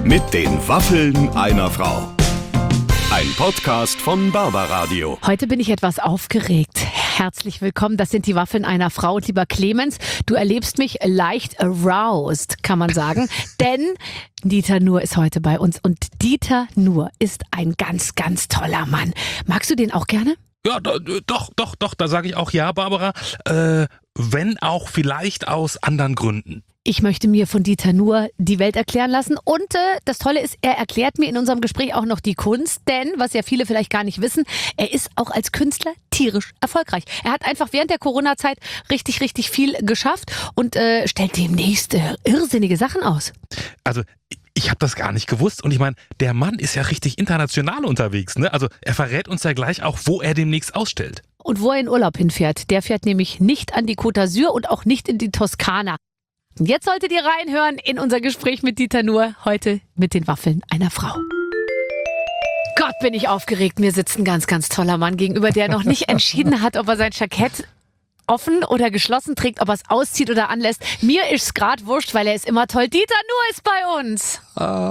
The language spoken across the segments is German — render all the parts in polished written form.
Mit den Waffeln einer Frau. Ein Podcast von Barbaradio. Heute bin ich etwas aufgeregt. Herzlich willkommen, das sind die Waffeln einer Frau. Und lieber Clemens, du erlebst mich leicht aroused, kann man sagen. Denn Dieter Nuhr ist heute bei uns. Und Dieter Nuhr ist ein ganz, ganz toller Mann. Magst du den auch gerne? Ja, doch, da sage ich auch ja, Barbara. Wenn auch vielleicht aus anderen Gründen. Ich möchte mir von Dieter Nuhr die Welt erklären lassen. Und das Tolle ist, er erklärt mir in unserem Gespräch auch noch die Kunst. Denn, was ja viele vielleicht gar nicht wissen, er ist auch als Künstler tierisch erfolgreich. Er hat einfach während der Corona-Zeit richtig, richtig viel geschafft und stellt demnächst irrsinnige Sachen aus. Also, ich habe das gar nicht gewusst. Und ich meine, der Mann ist ja richtig international unterwegs, ne? Also, er verrät uns ja gleich auch, wo er demnächst ausstellt. Und wo er in Urlaub hinfährt. Der fährt nämlich nicht an die Côte d'Azur und auch nicht in die Toskana. Jetzt solltet ihr reinhören in unser Gespräch mit Dieter Nuhr, heute mit den Waffeln einer Frau. Gott, bin ich aufgeregt. Mir sitzt ein ganz, ganz toller Mann gegenüber, der noch nicht entschieden hat, ob er sein Jackett offen oder geschlossen trägt, ob er es auszieht oder anlässt. Mir ist es gerade wurscht, weil er ist immer toll. Dieter Nuhr ist bei uns.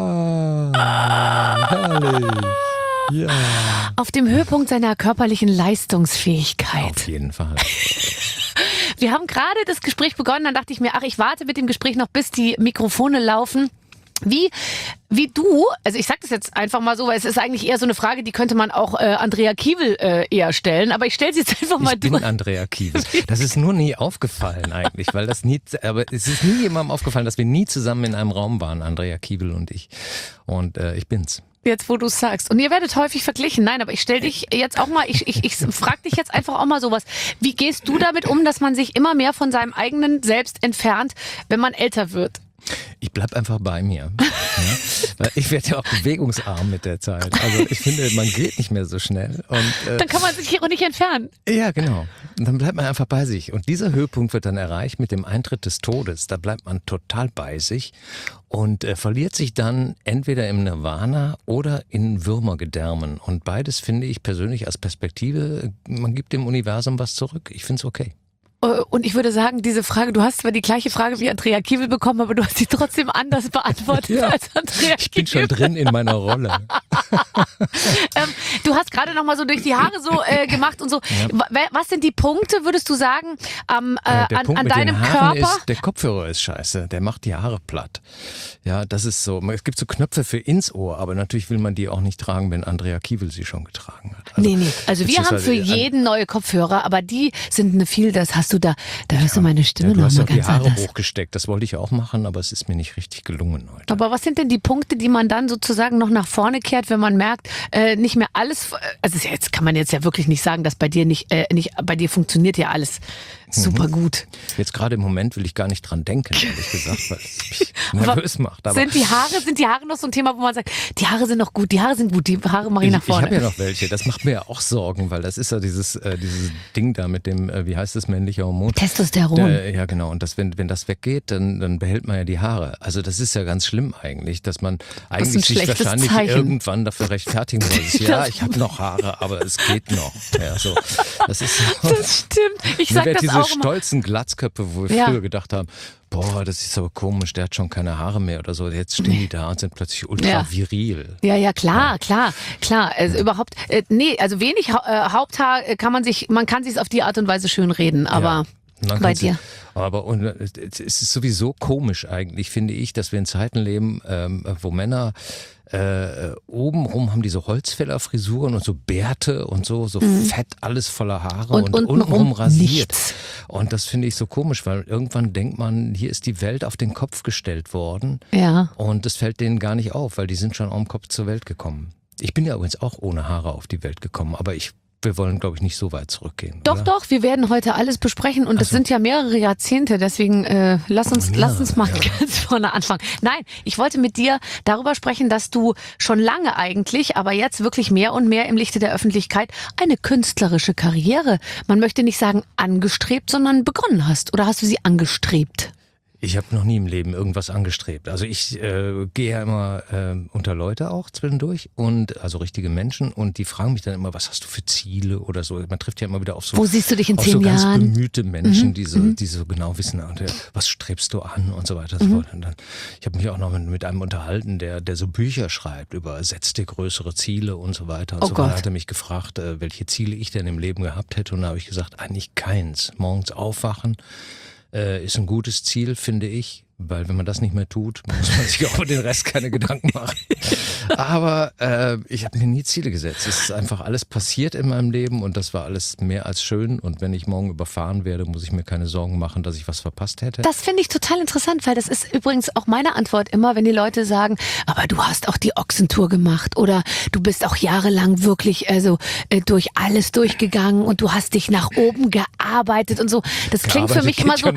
Herrlich. Ja. Auf dem Höhepunkt seiner körperlichen Leistungsfähigkeit. Auf jeden Fall. Wir haben gerade das Gespräch begonnen, dann dachte ich mir, ich warte mit dem Gespräch noch, bis die Mikrofone laufen. Wie du, also ich sag das jetzt einfach mal so, weil es ist eigentlich eher so eine Frage, die könnte man auch Andrea Kiewel eher stellen, aber ich stelle sie jetzt einfach mal durch. Ich bin Andrea Kiewel. Das ist nur nie aufgefallen eigentlich, aber es ist nie jemandem aufgefallen, dass wir nie zusammen in einem Raum waren, Andrea Kiewel und ich. Und ich bin's. Jetzt, wo du es sagst. Und ihr werdet häufig verglichen. Nein, aber ich stelle dich jetzt auch mal, ich frage dich jetzt einfach auch mal sowas. Wie gehst du damit um, dass man sich immer mehr von seinem eigenen Selbst entfernt, wenn man älter wird? Ich bleib einfach bei mir. Ja? Weil ich werde ja auch bewegungsarm mit der Zeit. Also ich finde, man geht nicht mehr so schnell. Und, dann kann man sich hier auch nicht entfernen. Ja, genau. Und dann bleibt man einfach bei sich. Und dieser Höhepunkt wird dann erreicht mit dem Eintritt des Todes. Da bleibt man total bei sich und verliert sich dann entweder im Nirvana oder in Würmergedärmen. Und beides finde ich persönlich als Perspektive, man gibt dem Universum was zurück. Ich finde es okay. Und ich würde sagen, diese Frage, du hast zwar die gleiche Frage wie Andrea Kiewel bekommen, aber du hast sie trotzdem anders beantwortet ja, als Andrea Kiewel. Ich bin schon drin in meiner Rolle. Du hast gerade noch mal so durch die Haare so gemacht und so. Ja. Was sind die Punkte, würdest du sagen, an deinem Körper? Der Kopfhörer ist scheiße, der macht die Haare platt. Ja, das ist so. Es gibt so Knöpfe für ins Ohr, aber natürlich will man die auch nicht tragen, wenn Andrea Kiewel sie schon getragen hat. Also, nee. Also wir haben für jeden neue Kopfhörer, aber die sind das hast du da hörst du meine Stimme noch mal ganz anders. Du hast die Haare hochgesteckt, das wollte ich auch machen, aber es ist mir nicht richtig gelungen heute. Aber was sind denn die Punkte, die man dann sozusagen noch nach vorne kehrt, wenn man merkt, nicht mehr alles, also jetzt kann man jetzt ja wirklich nicht sagen, dass bei dir nicht bei dir funktioniert ja alles super gut. Jetzt gerade im Moment will ich gar nicht dran denken, ehrlich gesagt, weil es mich nervös macht. Aber sind die Haare noch so ein Thema, wo man sagt, die Haare sind noch gut, die Haare sind gut, die Haare mache ich nach vorne. Ich habe ja noch welche, das macht mir ja auch Sorgen, weil das ist ja dieses Ding da mit dem, wie heißt das, männliche Hormon? Testosteron. Ja, genau. Und wenn das weggeht, dann behält man ja die Haare. Also das ist ja ganz schlimm eigentlich, dass man eigentlich sich wahrscheinlich irgendwann dafür rechtfertigen muss. Ja, ich habe noch Haare, aber es geht noch. Ja, so. Das stimmt. Ich sag das diese auch stolzen Glatzköpfe, wo wir früher gedacht haben, boah, das ist aber komisch, der hat schon keine Haare mehr oder so. Jetzt stehen die da und sind plötzlich ultra viril. Ja, klar. Also überhaupt, also wenig Haupthaar man kann sich auf die Art und Weise schön reden, aber bei dir. Aber es ist sowieso komisch eigentlich, finde ich, dass wir in Zeiten leben, wo Männer obenrum haben diese Holzfällerfrisuren und so Bärte und so fett, alles voller Haare und untenrum rasiert. Nichts. Und das finde ich so komisch, weil irgendwann denkt man, hier ist die Welt auf den Kopf gestellt worden. Ja. Und das fällt denen gar nicht auf, weil die sind schon am Kopf zur Welt gekommen. Ich bin ja übrigens auch ohne Haare auf die Welt gekommen, aber wir wollen, glaube ich, nicht so weit zurückgehen. Doch, wir werden heute alles besprechen und das sind ja mehrere Jahrzehnte, deswegen lass uns mal ganz vorne anfangen. Nein, ich wollte mit dir darüber sprechen, dass du schon lange eigentlich, aber jetzt wirklich mehr und mehr im Lichte der Öffentlichkeit eine künstlerische Karriere, man möchte nicht sagen angestrebt, sondern begonnen hast. Oder hast du sie angestrebt? Ich habe noch nie im Leben irgendwas angestrebt. Also ich gehe ja immer unter Leute auch zwischendurch und also richtige Menschen und die fragen mich dann immer, was hast du für Ziele oder so. Man trifft ja immer wieder auf so, wo siehst du dich in auf 10 so ganz Jahren? bemühte Menschen, die so genau wissen, was strebst du an und so weiter und so fort. Und dann, ich habe mich auch noch mit einem unterhalten, der so Bücher schreibt über setz dir größere Ziele und so weiter und Oh so Gott. weiter. Hat er mich gefragt, welche Ziele ich denn im Leben gehabt hätte und da habe ich gesagt, eigentlich keins. Morgens aufwachen ist ein gutes Ziel, finde ich. Weil wenn man das nicht mehr tut, muss man sich auch über den Rest keine Gedanken machen. Aber ich habe mir nie Ziele gesetzt. Es ist einfach alles passiert in meinem Leben und das war alles mehr als schön. Und wenn ich morgen überfahren werde, muss ich mir keine Sorgen machen, dass ich was verpasst hätte. Das finde ich total interessant, weil das ist übrigens auch meine Antwort immer, wenn die Leute sagen, aber du hast auch die Ochsentour gemacht oder du bist auch jahrelang wirklich durch alles durchgegangen und du hast dich nach oben gearbeitet und so. Das klingt für mich immer so,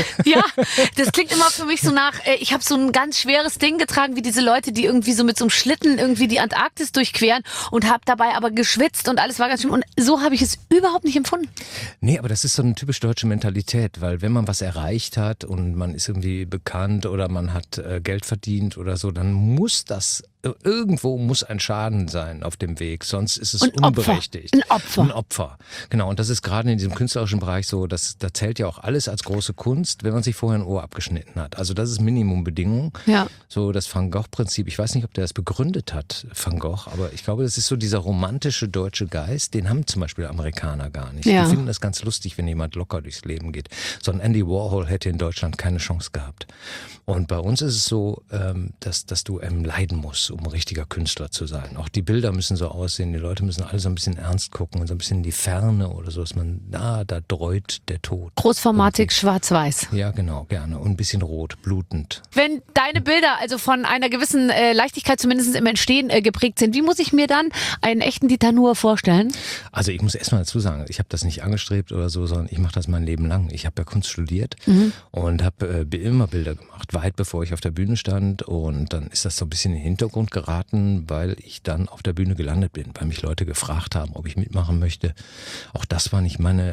das klingt immer für mich so nach, ich habe so ein ganz schweres Ding getragen, wie diese Leute, die irgendwie so mit so einem Schlitten irgendwie die Antarktis durchqueren und habe dabei aber geschwitzt und alles war ganz schlimm. Und so habe ich es überhaupt nicht empfunden. Nee, aber das ist so eine typisch deutsche Mentalität, weil wenn man was erreicht hat und man ist irgendwie bekannt oder man hat Geld verdient oder so, dann muss das irgendwo muss ein Schaden sein auf dem Weg, sonst ist es unberechtigt. Ein Opfer. Ein Opfer. Genau, und das ist gerade in diesem künstlerischen Bereich so, da zählt ja auch alles als große Kunst, wenn man sich vorher ein Ohr abgeschnitten hat. Also das ist Minimumbedingung. Ja. So das Van Gogh-Prinzip. Ich weiß nicht, ob der das begründet hat, Van Gogh, aber ich glaube, das ist so dieser romantische deutsche Geist, den haben zum Beispiel Amerikaner gar nicht. Ja. Die finden das ganz lustig, wenn jemand locker durchs Leben geht. So ein Andy Warhol hätte in Deutschland keine Chance gehabt. Und bei uns ist es so, dass du leiden musst, um ein richtiger Künstler zu sein. Auch die Bilder müssen so aussehen, die Leute müssen alle so ein bisschen ernst gucken und so ein bisschen in die Ferne oder so, dass man, da dreut der Tod. Großformatig, schwarz-weiß. Ja, genau, gerne. Und ein bisschen rot, blutend. Wenn deine Bilder also von einer gewissen Leichtigkeit zumindest im Entstehen geprägt sind, wie muss ich mir dann einen echten Dieter Nuhr vorstellen? Also ich muss erstmal dazu sagen, ich habe das nicht angestrebt oder so, sondern ich mache das mein Leben lang. Ich habe ja Kunst studiert und habe immer Bilder gemacht, weit bevor ich auf der Bühne stand und dann ist das so ein bisschen in den Hintergrund geraten, weil ich dann auf der Bühne gelandet bin, weil mich Leute gefragt haben, ob ich mitmachen möchte. Auch das war nicht mein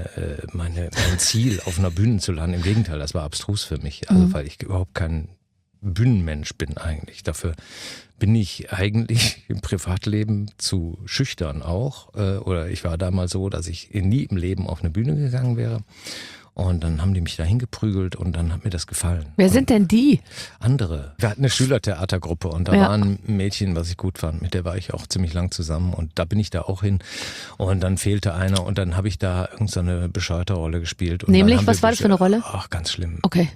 Ziel, auf einer Bühne zu landen. Im Gegenteil, das war abstrus für mich, also weil ich überhaupt kein Bühnenmensch bin eigentlich. Dafür bin ich eigentlich im Privatleben zu schüchtern auch. Oder ich war damals so, dass ich nie im Leben auf eine Bühne gegangen wäre. Und dann haben die mich da hingeprügelt und dann hat mir das gefallen. Wer sind denn die? Andere. Wir hatten eine Schülertheatergruppe und da war ein Mädchen, was ich gut fand. Mit der war ich auch ziemlich lang zusammen und da bin ich da auch hin. Und dann fehlte einer und dann habe ich da irgendeine bescheuerte Rolle gespielt. Und Nämlich, was war das für eine Rolle? Ach, ganz schlimm. Okay.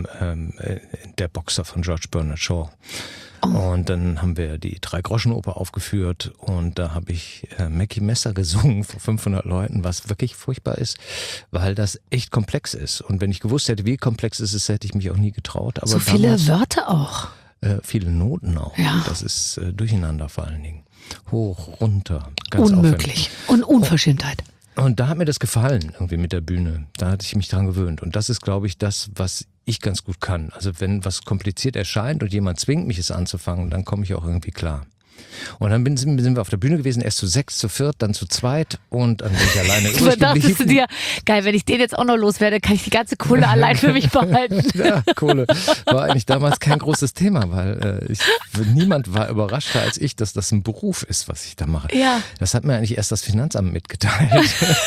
Der Boxer von George Bernard Shaw. Und dann haben wir die Drei-Groschen-Oper aufgeführt und da habe ich Mackie Messer gesungen vor 500 Leuten, was wirklich furchtbar ist, weil das echt komplex ist. Und wenn ich gewusst hätte, wie komplex es ist, hätte ich mich auch nie getraut. Aber so viele Wörter auch. Viele Noten auch. Ja. Das ist durcheinander vor allen Dingen. Hoch, runter, ganz Unmöglich. Und Unverschämtheit. Und da hat mir das gefallen, irgendwie mit der Bühne. Da hatte ich mich dran gewöhnt. Und das ist, glaube ich, das, was ich ganz gut kann. Also wenn was kompliziert erscheint und jemand zwingt mich es anzufangen, dann komme ich auch irgendwie klar. Und dann sind wir auf der Bühne gewesen, erst zu 6, zu 4, dann zu 2 und dann bin ich alleine übrig geblieben. Dachtest du dir, geil, wenn ich den jetzt auch noch loswerde, kann ich die ganze Kohle allein für mich behalten. Ja, Kohle war eigentlich damals kein großes Thema, weil niemand war überraschter als ich, dass das ein Beruf ist, was ich da mache. Ja. Das hat mir eigentlich erst das Finanzamt mitgeteilt.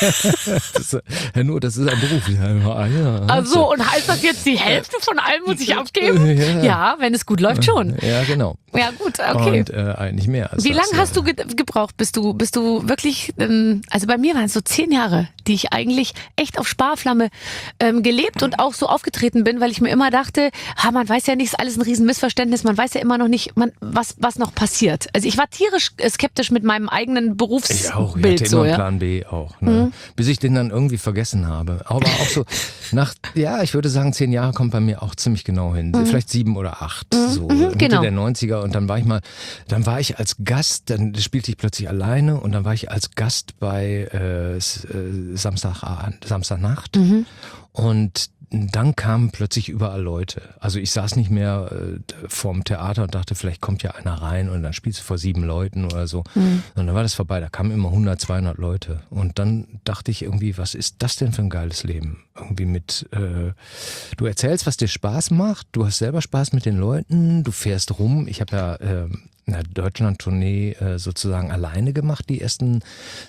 Herr Nuhr, das ist ein Beruf. Ja, Ach so, und heißt das jetzt, die Hälfte von allem muss ich abgeben? Ja, wenn es gut läuft schon. Ja, genau. Ja gut, okay. Und eigentlich mehr als Wie das, lange hast du gebraucht, bis du wirklich, also bei mir waren es so 10 Jahre, die ich eigentlich echt auf Sparflamme gelebt und auch so aufgetreten bin, weil ich mir immer dachte, man weiß ja nicht, ist alles ein Riesenmissverständnis, man weiß ja immer noch nicht, was noch passiert. Also ich war tierisch skeptisch mit meinem eigenen Berufsbild. Ich auch, ich hatte immer einen Plan B auch, ne? Bis ich den dann irgendwie vergessen habe. Aber auch so ich würde sagen 10 Jahre kommt bei mir auch ziemlich genau hin. Vielleicht 7 oder 8, so Mitte der 90er und dann war ich als Gast, dann spielte ich plötzlich alleine und dann war ich als Gast bei Samstagnacht und dann kamen plötzlich überall Leute. Also ich saß nicht mehr vorm Theater und dachte, vielleicht kommt ja einer rein und dann spielst du vor 7 Leuten oder so. Und dann war das vorbei, da kamen immer 100, 200 Leute. Und dann dachte ich irgendwie, was ist das denn für ein geiles Leben? Irgendwie mit, du erzählst, was dir Spaß macht, du hast selber Spaß mit den Leuten, du fährst rum. Ich habe ja eine Deutschland-Tournee sozusagen alleine gemacht. Die ersten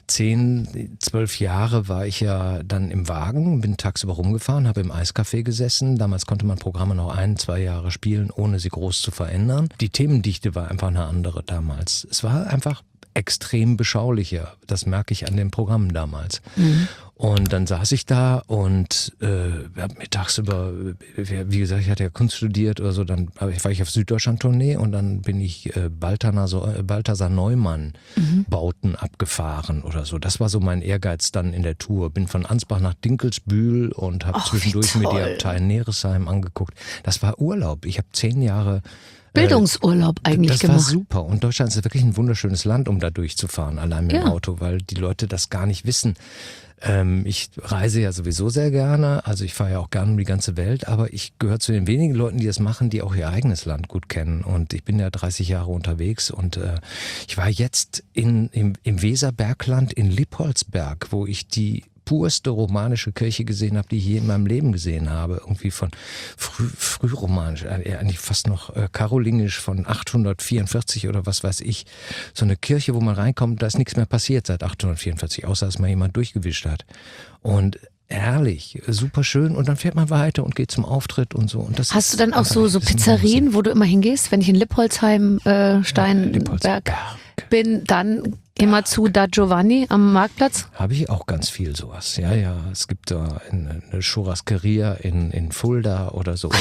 10, 12 Jahre war ich ja dann im Wagen, bin tagsüber rumgefahren, habe im Eiscafé gesessen. Damals konnte man Programme noch 1, 2 Jahre spielen, ohne sie groß zu verändern. Die Themendichte war einfach eine andere damals. Es war einfach extrem beschaulicher. Das merke ich an den Programmen damals. Und dann saß ich da und habe mir tagsüber, wie gesagt, ich hatte ja Kunst studiert oder so, dann war ich auf Süddeutschland-Tournee und dann bin ich Balthasar Neumann Bauten abgefahren oder so. Das war so mein Ehrgeiz dann in der Tour. Bin von Ansbach nach Dinkelsbühl und habe zwischendurch mir die Abtei Neresheim angeguckt. Das war Urlaub. Ich habe 10 Jahre Bildungsurlaub eigentlich gemacht. Das war super. Und Deutschland ist wirklich ein wunderschönes Land, um da durchzufahren, allein mit dem Auto, weil die Leute das gar nicht wissen. Ich reise ja sowieso sehr gerne, also ich fahre ja auch gerne um die ganze Welt, aber ich gehöre zu den wenigen Leuten, die das machen, die auch ihr eigenes Land gut kennen. Und ich bin ja 30 Jahre unterwegs und ich war jetzt im Weserbergland in Lippoldsberg, wo ich die purste romanische Kirche gesehen habe, die ich je in meinem Leben gesehen habe. Irgendwie von frühromanisch, eigentlich fast noch karolingisch von 844 oder was weiß ich. So eine Kirche, wo man reinkommt, da ist nichts mehr passiert seit 844, außer dass mal jemand durchgewischt hat. Und herrlich, super schön. Und dann fährt man weiter und geht zum Auftritt und so. Und das Hast du dann auch so Pizzerien, wo du immer hingehst? Wenn ich in Lippoldsheim, Steinberg bin, dann immer zu Da Giovanni am Marktplatz? Habe ich auch ganz viel sowas. Ja, es gibt da eine Churrasqueria in Fulda oder so.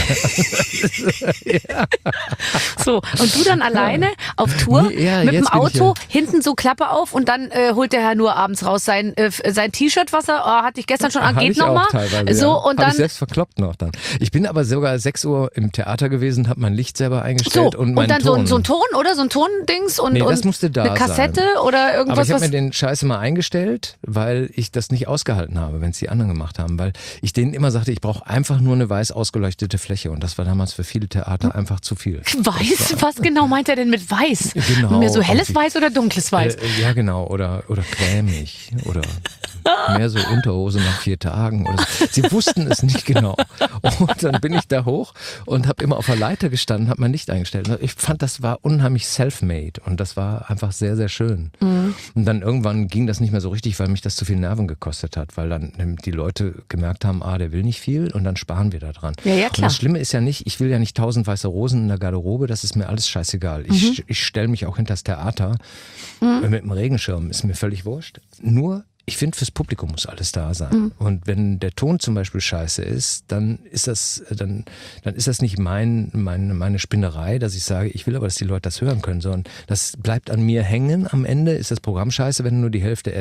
Ja. So, und du dann alleine auf Tour mit dem Auto, hinten so Klappe auf und dann holt der Herr nur abends raus sein T-Shirt, was er hatte ich gestern schon an, geht nochmal. So, und dann ich selbst verkloppt noch dann. Ich bin aber sogar 6 Uhr im Theater gewesen, habe mein Licht selber eingestellt und meinen dann Ton. so ein Ton, oder? So ein Tondings und, das musste da eine Kassette sein. Oder irgendwas. Aber ich habe mir den Scheiß immer eingestellt, weil ich das nicht ausgehalten habe, wenn es die anderen gemacht haben. Weil ich denen immer sagte, ich brauche einfach nur eine weiß ausgeleuchtete Fläche. Und das war damals für viele Theater einfach zu viel. Weiß? Was genau meint er denn mit weiß? Genau. Mehr so helles Weiß oder dunkles Weiß? Ja, genau. Oder cremig. Oder mehr so Unterhose nach 4 Tagen. Oder so. Sie wussten es nicht genau. Und dann bin ich da hoch und habe immer auf der Leiter gestanden, habe mein Licht eingestellt. Ich fand, das war unheimlich self-made. Und das war einfach sehr, sehr schön. Und dann irgendwann ging das nicht mehr so richtig, weil mich das zu viel Nerven gekostet hat, weil dann die Leute gemerkt haben, der will nicht viel und dann sparen wir da dran. Ja, klar. Und das Schlimme ist ja nicht, ich will ja nicht 1000 weiße Rosen in der Garderobe, das ist mir alles scheißegal. Ich stelle mich auch hinter das Theater mit dem Regenschirm, ist mir völlig wurscht. Nur ich finde, fürs Publikum muss alles da sein. Und wenn der Ton zum Beispiel scheiße ist, dann ist das nicht meine Spinnerei, dass ich sage, ich will aber, dass die Leute das hören können, sondern das bleibt an mir hängen. Am Ende ist das Programm scheiße, wenn du nur die Hälfte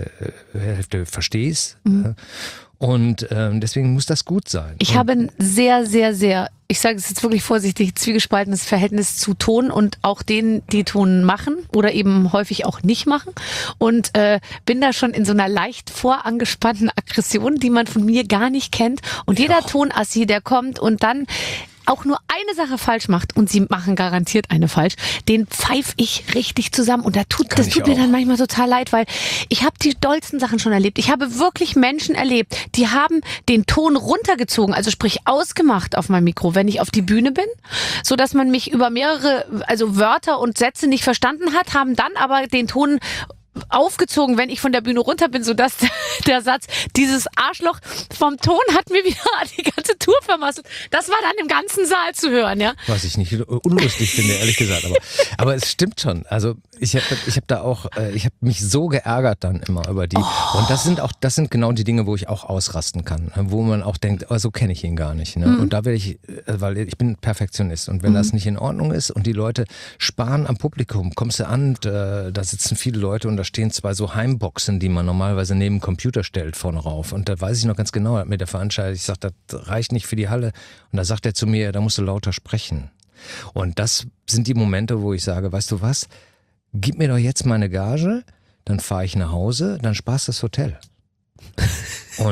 verstehst. Und deswegen muss das gut sein. Ich habe ein sehr, sehr, sehr, ich sage es jetzt wirklich vorsichtig, zwiegespaltenes Verhältnis zu Ton und auch denen, die Ton machen oder eben häufig auch nicht machen. Und bin da schon in so einer leicht vorangespannten Aggression, die man von mir gar nicht kennt. Und jeder Tonassi, der kommt und dann auch nur eine Sache falsch macht, und sie machen garantiert eine falsch, den pfeife ich richtig zusammen. Und das tut mir dann manchmal total leid, weil ich habe die dollsten Sachen schon erlebt. Ich habe wirklich Menschen erlebt, die haben den Ton runtergezogen, also sprich ausgemacht auf meinem Mikro, wenn ich auf die Bühne bin, so dass man mich über mehrere, Wörter und Sätze nicht verstanden hat, haben dann aber den Ton aufgezogen, wenn ich von der Bühne runter bin, sodass der Satz, dieses Arschloch vom Ton hat mir wieder die ganze Tour vermasselt. Das war dann im ganzen Saal zu hören, ja. Was ich nicht unlustig finde, ehrlich gesagt. Aber es stimmt schon. Also ich habe mich so geärgert dann immer über die. Und das sind genau die Dinge, wo ich auch ausrasten kann. Wo man auch denkt, so kenne ich ihn gar nicht. Ne? Und da weil ich bin Perfektionist. Und wenn das nicht in Ordnung ist und die Leute sparen am Publikum, kommst du an, da sitzen viele Leute und da stehen 2 so Heimboxen, die man normalerweise neben den Computer stellt vorne rauf. Und da weiß ich noch ganz genau, hat mir der Veranstalter, ich sage, das reicht nicht für die Halle. Und da sagt er zu mir, da musst du lauter sprechen. Und das sind die Momente, wo ich sage, weißt du was, gib mir doch jetzt meine Gage, dann fahre ich nach Hause, dann sparst das Hotel. Und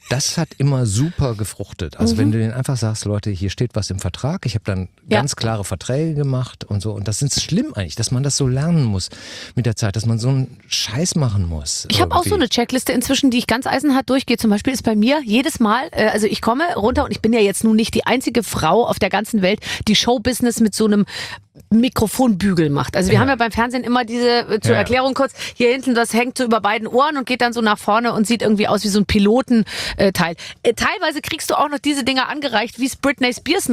das hat immer super gefruchtet. Also wenn du denen einfach sagst, Leute, hier steht was im Vertrag, ich habe dann ganz klare Verträge gemacht und so. Und das ist schlimm eigentlich, dass man das so lernen muss mit der Zeit, dass man so einen Scheiß machen muss. Ich habe auch so eine Checkliste inzwischen, die ich ganz eisenhart durchgehe. Zum Beispiel ist bei mir jedes Mal, also ich komme runter und ich bin ja jetzt nun nicht die einzige Frau auf der ganzen Welt, die Showbusiness mit so einem Mikrofonbügel macht. Also wir haben ja beim Fernsehen immer diese, zur Erklärung kurz, hier hinten, das hängt so über beiden Ohren und geht dann so nach vorne und sieht irgendwie aus wie so ein Pilotenteil. Teilweise kriegst du auch noch diese Dinger angereicht, wie es Britney Spears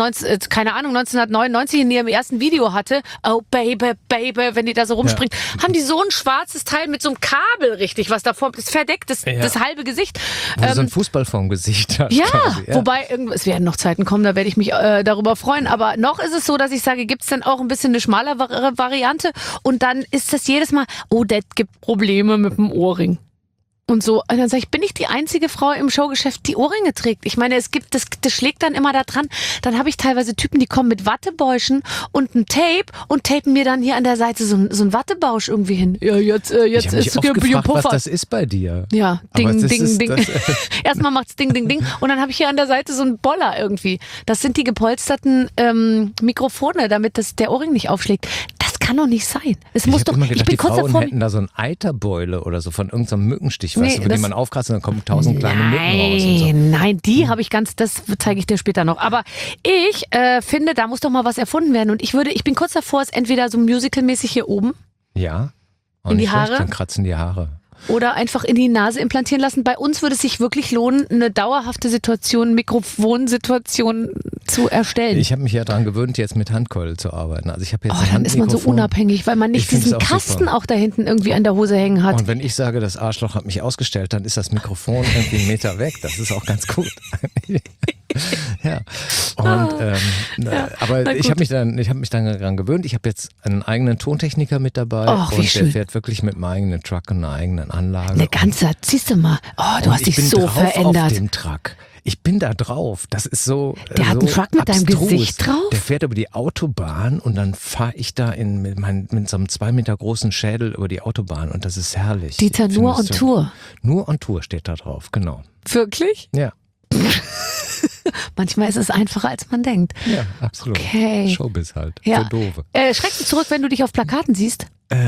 1999 in ihrem ersten Video hatte. Oh Baby, Baby, wenn die da so rumspringt. Haben die so ein schwarzes Teil mit so einem Kabel richtig, was davor, das verdeckt das halbe Gesicht. Wo du so ein Fußball vorm Gesicht hast. Ja, wobei, es werden noch Zeiten kommen, da werde ich mich darüber freuen. Aber noch ist es so, dass ich sage, gibt es denn auch ein bisschen eine schmalere Variante und dann ist das jedes Mal, oh, das gibt Probleme mit dem Ohrring. Und so, und dann sage ich, bin ich die einzige Frau im Showgeschäft, die Ohrringe trägt? Ich meine, es gibt, das schlägt dann immer da dran. Dann habe ich teilweise Typen, die kommen mit Wattebäuschen und einem Tape und tapen mir dann hier an der Seite so ein Wattebausch irgendwie hin. Ja, jetzt ich habe mich oft gefragt, was das ist bei dir. Ja, Ding, Ding, Ding. Erstmal macht's Ding, Ding, Ding. Und dann habe ich hier an der Seite so einen Boller irgendwie. Das sind die gepolsterten Mikrofone, damit der Ohrring nicht aufschlägt. Das kann doch nicht sein. Es muss doch. Immer gedacht, ich bin die kurz Frauen davor. hätten da so ein Eiterbeule oder so von irgendeinem Mückenstich, weißt du, den man aufkratzt und dann kommen 1000 kleine Mücken raus. Und so. Nein, die habe ich das zeige ich dir später noch. Aber ich finde, da muss doch mal was erfunden werden. Und ich bin kurz davor, es entweder so musicalmäßig hier oben. Ja. In die Haare. Dann kratzen die Haare. Oder einfach in die Nase implantieren lassen. Bei uns würde es sich wirklich lohnen, eine dauerhafte Mikrofonsituation zu erstellen. Ich habe mich ja daran gewöhnt, jetzt mit Handkeule zu arbeiten. Also ich habe jetzt dann ist man so unabhängig, weil man nicht diesen Kasten auch da hinten irgendwie an der Hose hängen hat. Und wenn ich sage, das Arschloch hat mich ausgestellt, dann ist das Mikrofon irgendwie einen Meter weg. Das ist auch ganz gut. Ja. Und, aber ich habe mich dann daran gewöhnt. Ich habe jetzt einen eigenen Tontechniker mit dabei. Och, und der fährt wirklich mit einem eigenen Truck und einer eigenen Anlage. Eine ganze, siehst du mal. Oh, du hast dich so verändert. Auf dem Truck. Ich bin da drauf. Das ist so. Der hat einen Truck mit deinem Gesicht drauf? Der fährt über die Autobahn und dann fahre ich da mit so einem 2 Meter großen Schädel über die Autobahn und das ist herrlich. Dieter, nur on Tour. Nur on Tour steht da drauf, genau. Wirklich? Ja. Manchmal ist es einfacher, als man denkt. Ja, absolut. Okay. Showbiz halt. Ja. Für Doofe. Schreckst du zurück, wenn du dich auf Plakaten siehst?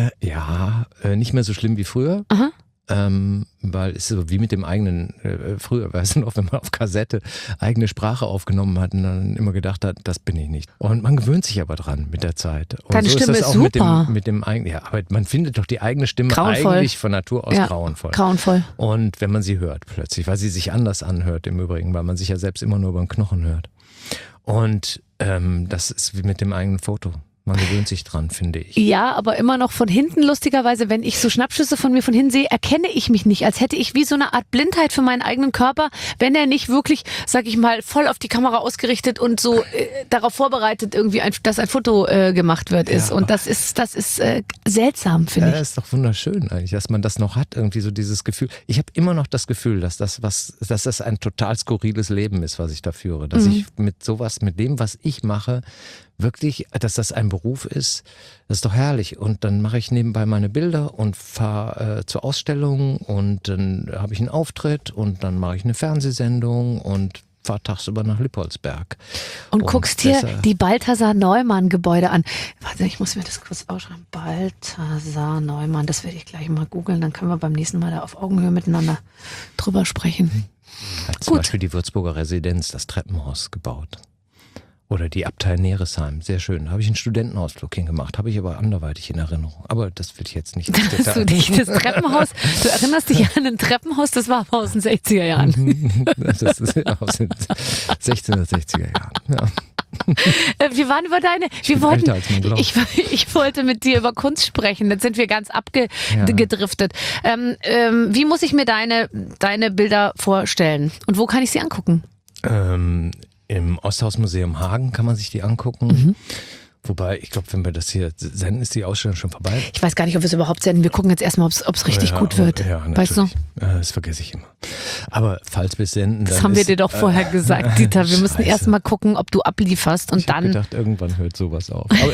Nicht mehr so schlimm wie früher. Aha. Weil es ist so wie mit dem eigenen, früher, weißt du noch, wenn man auf Kassette eigene Sprache aufgenommen hat und dann immer gedacht hat, das bin ich nicht. Und man gewöhnt sich aber dran mit der Zeit. Und deine so Stimme ist das ist auch super. mit dem eigenen, ja, aber man findet doch die eigene Stimme grauenvoll. Eigentlich von Natur aus grauenvoll. Grauenvoll. Und wenn man sie hört plötzlich, weil sie sich anders anhört im Übrigen, weil man sich ja selbst immer nur über den Knochen hört. Und das ist wie mit dem eigenen Foto. Man gewöhnt sich dran, finde ich. Ja, aber immer noch von hinten, lustigerweise, wenn ich so Schnappschüsse von mir von hinten sehe, erkenne ich mich nicht, als hätte ich wie so eine Art Blindheit für meinen eigenen Körper, wenn er nicht wirklich, sag ich mal, voll auf die Kamera ausgerichtet und so darauf vorbereitet irgendwie, dass ein Foto gemacht wird ist. Und das ist seltsam, finde ich. Das ist doch wunderschön eigentlich, dass man das noch hat, irgendwie so dieses Gefühl. Ich habe immer noch das Gefühl, dass das ein total skurriles Leben ist, was ich da führe. Dass ich mit dem, was ich mache, wirklich, dass das ein Beruf ist, das ist doch herrlich. Und dann mache ich nebenbei meine Bilder und fahre zur Ausstellung und dann habe ich einen Auftritt und dann mache ich eine Fernsehsendung und fahre tagsüber nach Lippolsberg. Und guckst dir die Balthasar-Neumann-Gebäude an. Warte, ich muss mir das kurz ausschreiben. Balthasar-Neumann, das werde ich gleich mal googeln, dann können wir beim nächsten Mal da auf Augenhöhe miteinander drüber sprechen. Hat zum Beispiel die Würzburger Residenz, das Treppenhaus gebaut. Oder die Abtei Neresheim, sehr schön. Da habe ich einen Studentenausflug hingemacht, habe ich aber anderweitig in Erinnerung. Aber das will ich jetzt nicht. Das Treppenhaus, du erinnerst dich an ein Treppenhaus, das war aus den 60er Jahren. Das ist aus den 1660er Jahren, ja. Wir waren über ich wollte mit dir über Kunst sprechen. Jetzt sind wir ganz abgedriftet. Wie muss ich mir deine Bilder vorstellen? Und wo kann ich sie angucken? Im Osthausmuseum Hagen kann man sich die angucken. Wobei, ich glaube, wenn wir das hier senden, ist die Ausstellung schon vorbei. Ich weiß gar nicht, ob wir es überhaupt senden. Wir gucken jetzt erstmal, ob es richtig gut wird. Ja, weißt du? Das vergesse ich immer. Aber falls wir es senden, das haben wir dir doch vorher gesagt, Dieter. Wir müssen erstmal gucken, ob du ablieferst und dann. Ich habe gedacht, irgendwann hört sowas auf. Aber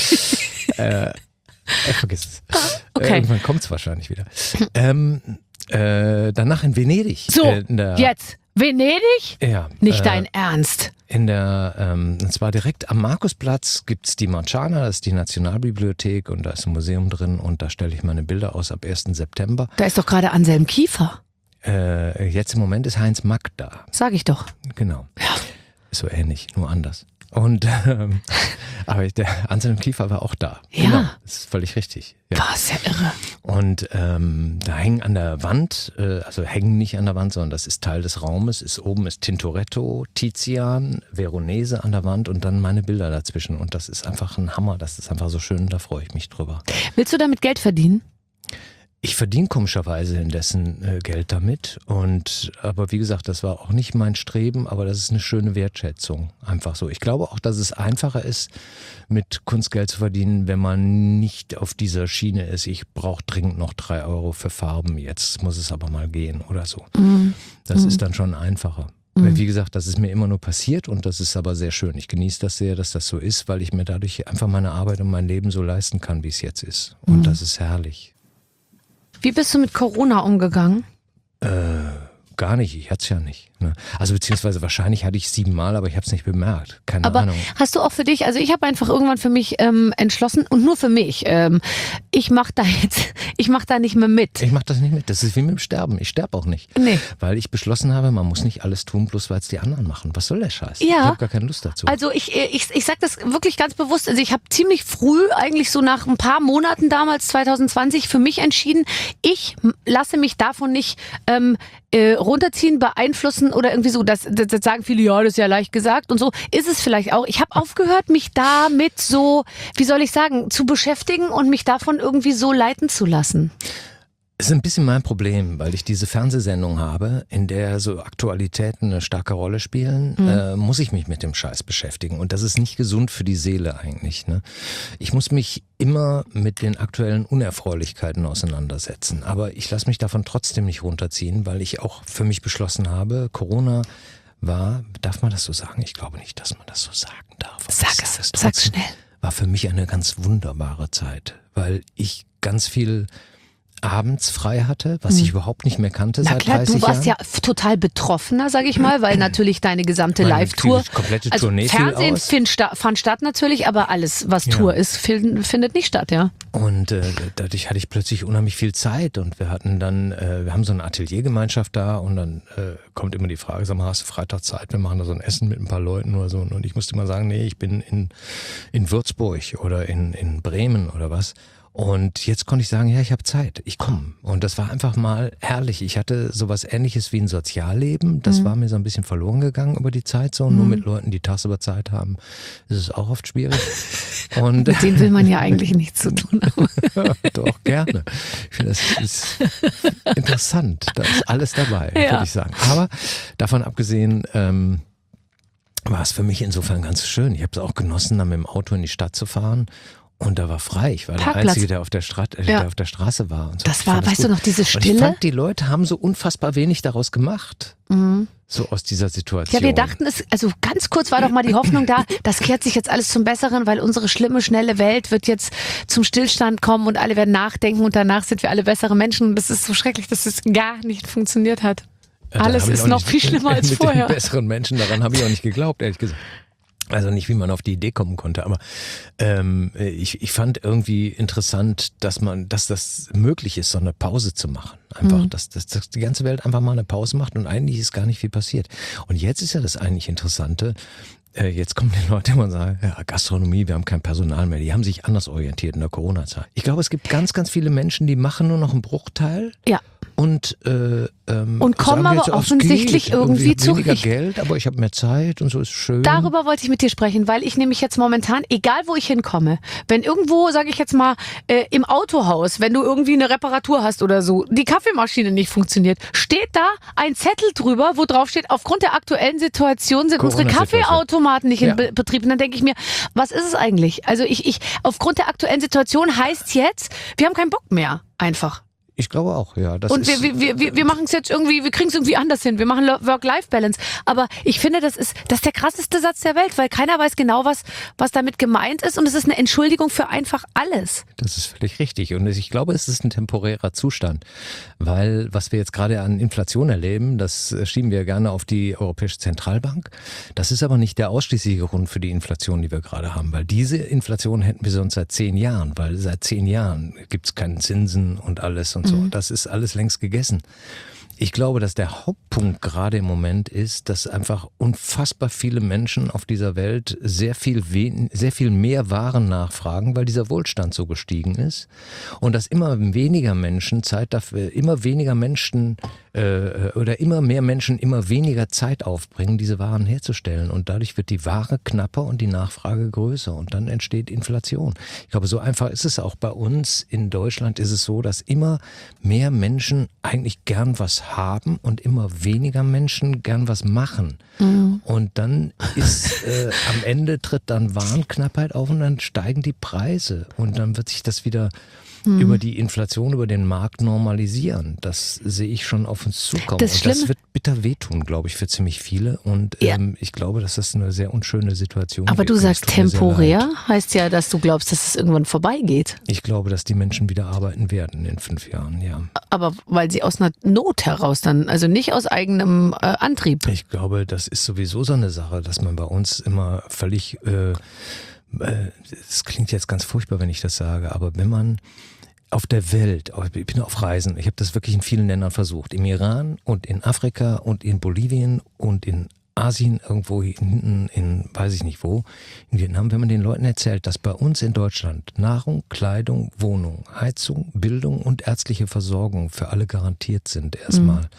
vergiss es. Okay. Irgendwann kommt es wahrscheinlich wieder. Danach in Venedig. So, jetzt. Venedig? Ja. Nicht dein Ernst. Und zwar direkt am Markusplatz gibt's die Marciana, das ist die Nationalbibliothek und da ist ein Museum drin und da stelle ich meine Bilder aus ab 1. September. Da ist doch gerade Anselm Kiefer. Jetzt im Moment ist Heinz Mack da. Sag ich doch. Genau. Ja. Ist so ähnlich, nur anders. Und aber der Anselm Kiefer war auch da. Ja. Genau, das ist völlig richtig. Ja. War ist ja irre. Und da hängen an der Wand, also hängen nicht an der Wand, sondern das ist Teil des Raumes, oben ist Tintoretto, Tizian, Veronese an der Wand und dann meine Bilder dazwischen. Und das ist einfach ein Hammer, das ist einfach so schön, da freue ich mich drüber. Willst du damit Geld verdienen? Ich verdiene komischerweise indessen Geld damit aber wie gesagt, das war auch nicht mein Streben, aber das ist eine schöne Wertschätzung, einfach so. Ich glaube auch, dass es einfacher ist, mit Kunst Geld zu verdienen, wenn man nicht auf dieser Schiene ist, ich brauche dringend noch 3 Euro für Farben, jetzt muss es aber mal gehen oder so. Das ist dann schon einfacher. Weil wie gesagt, das ist mir immer nur passiert und das ist aber sehr schön. Ich genieße das sehr, dass das so ist, weil ich mir dadurch einfach meine Arbeit und mein Leben so leisten kann, wie es jetzt ist. Und das ist herrlich. Wie bist du mit Corona umgegangen? Gar nicht, ich hatte es ja nicht. Ne? Also beziehungsweise wahrscheinlich hatte ich 7-mal, aber ich habe es nicht bemerkt. Keine Ahnung. Aber hast du auch für dich, also ich habe einfach irgendwann für mich entschlossen und nur für mich, ich mache da nicht mehr mit. Ich mache das nicht mit, das ist wie mit dem Sterben. Ich sterbe auch nicht. Nee. Weil ich beschlossen habe, man muss nicht alles tun, bloß weil es die anderen machen. Was soll der Scheiß? Ja. Ich habe gar keine Lust dazu. Also ich sage das wirklich ganz bewusst, also ich habe ziemlich früh, eigentlich so nach ein paar Monaten damals, 2020, für mich entschieden, ich lasse mich davon nicht runterziehen, beeinflussen oder irgendwie so. Das sagen viele, ja, das ist ja leicht gesagt und so. Ist es vielleicht auch. Ich habe aufgehört, mich damit so, wie soll ich sagen, zu beschäftigen und mich davon irgendwie so leiten zu lassen. Es ist ein bisschen mein Problem, weil ich diese Fernsehsendung habe, in der so Aktualitäten eine starke Rolle spielen, muss ich mich mit dem Scheiß beschäftigen. Und das ist nicht gesund für die Seele eigentlich. Ne? Ich muss mich immer mit den aktuellen Unerfreulichkeiten auseinandersetzen. Aber ich lasse mich davon trotzdem nicht runterziehen, weil ich auch für mich beschlossen habe, Corona war, darf man das so sagen? Ich glaube nicht, dass man das so sagen darf. Sag's schnell. War für mich eine ganz wunderbare Zeit, weil ich ganz viel abends frei hatte, was ich überhaupt nicht mehr kannte seit 30 Jahren. Du warst ja total betroffener, sag ich mal, weil natürlich deine gesamte Live-Tour, komplette also Tournee Fernsehen fand statt natürlich, aber alles, was Tour ist, findet nicht statt, ja. Und dadurch hatte ich plötzlich unheimlich viel Zeit und wir hatten dann, wir haben so eine Ateliergemeinschaft da und dann kommt immer die Frage, sag mal, hast du Freitag Zeit? Wir machen da so ein Essen mit ein paar Leuten oder so und ich musste immer sagen, nee, ich bin in Würzburg oder in Bremen oder was. Und jetzt konnte ich sagen, ja, ich habe Zeit, ich komme. Und das war einfach mal herrlich. Ich hatte sowas Ähnliches wie ein Sozialleben. Das war mir so ein bisschen verloren gegangen über die Zeit so. Nur mit Leuten, die tagsüber Zeit haben, ist es auch oft schwierig. Und mit denen will man ja eigentlich nichts zu tun haben. Doch, gerne. Ich finde, das ist interessant. Da ist alles dabei, würde ich sagen. Aber davon abgesehen, war es für mich insofern ganz schön. Ich habe es auch genossen, dann mit dem Auto in die Stadt zu fahren. Und da war frei. Ich war der Einzige, der auf der Straße war. Und so. Das war, weißt du noch, diese Stille? Und ich fand, die Leute haben so unfassbar wenig daraus gemacht. So aus dieser Situation. Ja, wir dachten also ganz kurz war doch mal die Hoffnung da, das kehrt sich jetzt alles zum Besseren, weil unsere schlimme, schnelle Welt wird jetzt zum Stillstand kommen und alle werden nachdenken und danach sind wir alle bessere Menschen. Und das ist so schrecklich, dass es gar nicht funktioniert hat. Alles ist noch viel schlimmer als vorher. Mit den besseren Menschen, daran habe ich auch nicht geglaubt, ehrlich gesagt. Also nicht, wie man auf die Idee kommen konnte, aber ich fand irgendwie interessant, dass das möglich ist, so eine Pause zu machen. Einfach, dass die ganze Welt einfach mal eine Pause macht und eigentlich ist gar nicht viel passiert. Und jetzt ist ja das eigentlich Interessante, jetzt kommen die Leute immer und sagen, ja, Gastronomie, wir haben kein Personal mehr. Die haben sich anders orientiert in der Corona-Zeit. Ich glaube, es gibt ganz, ganz viele Menschen, die machen nur noch einen Bruchteil. Ja. Und kommen aber jetzt, offensichtlich irgendwie zurecht. Weniger Geld, aber ich habe mehr Zeit und so ist schön. Darüber wollte ich mit dir sprechen, weil ich nämlich jetzt momentan, egal wo ich hinkomme, wenn irgendwo, sage ich jetzt mal, im Autohaus, wenn du irgendwie eine Reparatur hast oder so, die Kaffeemaschine nicht funktioniert, steht da ein Zettel drüber, wo drauf steht, aufgrund der aktuellen Situation sind unsere Kaffeeautomaten nicht in Betrieb. Und dann denke ich mir, was ist es eigentlich? Also aufgrund der aktuellen Situation heißt jetzt, wir haben keinen Bock mehr, einfach. Ich glaube auch, ja. Das Und wir machen es jetzt irgendwie, wir kriegen es irgendwie anders hin. Wir machen Work-Life-Balance. Aber ich finde, das ist der krasseste Satz der Welt, weil keiner weiß genau, was damit gemeint ist. Und es ist eine Entschuldigung für einfach alles. Das ist völlig richtig. Und ich glaube, es ist ein temporärer Zustand. Weil was wir jetzt gerade an Inflation erleben, das schieben wir gerne auf die Europäische Zentralbank. Das ist aber nicht der ausschließliche Grund für die Inflation, die wir gerade haben. Weil diese Inflation hätten wir sonst seit 10 Jahren. Weil seit 10 Jahren gibt es keine Zinsen und alles und so. Das ist alles längst gegessen. Ich glaube, dass der Hauptpunkt gerade im Moment ist, dass einfach unfassbar viele Menschen auf dieser Welt sehr viel mehr Waren nachfragen, weil dieser Wohlstand so gestiegen ist und dass immer weniger Menschen immer mehr Menschen immer weniger Zeit aufbringen, diese Waren herzustellen und dadurch wird die Ware knapper und die Nachfrage größer und dann entsteht Inflation. Ich glaube, so einfach ist es auch bei uns in Deutschland ist es so, dass immer mehr Menschen eigentlich gern was haben und immer weniger Menschen gern was machen. Mhm. Und dann ist am Ende tritt dann Warenknappheit auf und dann steigen die Preise und dann wird sich das wieder über die Inflation, über den Markt normalisieren. Das sehe ich schon auf uns zukommen. Und das wird bitter wehtun, glaube ich, für ziemlich viele. Und ich glaube, dass das eine sehr unschöne Situation ist. Aber du sagst temporär, heißt ja, dass du glaubst, dass es irgendwann vorbeigeht. Ich glaube, dass die Menschen wieder arbeiten werden in 5 Jahren, ja. Aber weil sie aus einer Not heraus dann, also nicht aus eigenem Antrieb. Ich glaube, das ist sowieso so eine Sache, dass man bei uns immer völlig... es klingt jetzt ganz furchtbar, wenn ich das sage, aber wenn man auf der Welt, ich bin auf Reisen, ich habe das wirklich in vielen Ländern versucht, im Iran und in Afrika und in Bolivien und in Asien, irgendwo hinten in weiß ich nicht wo, in Vietnam, wenn man den Leuten erzählt, dass bei uns in Deutschland Nahrung, Kleidung, Wohnung, Heizung, Bildung und ärztliche Versorgung für alle garantiert sind erstmal.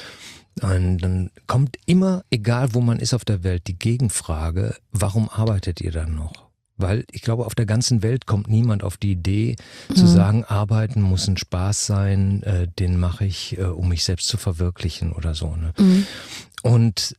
Und dann kommt immer, egal wo man ist auf der Welt, die Gegenfrage, warum arbeitet ihr dann noch? Weil ich glaube, auf der ganzen Welt kommt niemand auf die Idee zu sagen, arbeiten muss ein Spaß sein, den mache ich, um mich selbst zu verwirklichen oder so. Ne? Und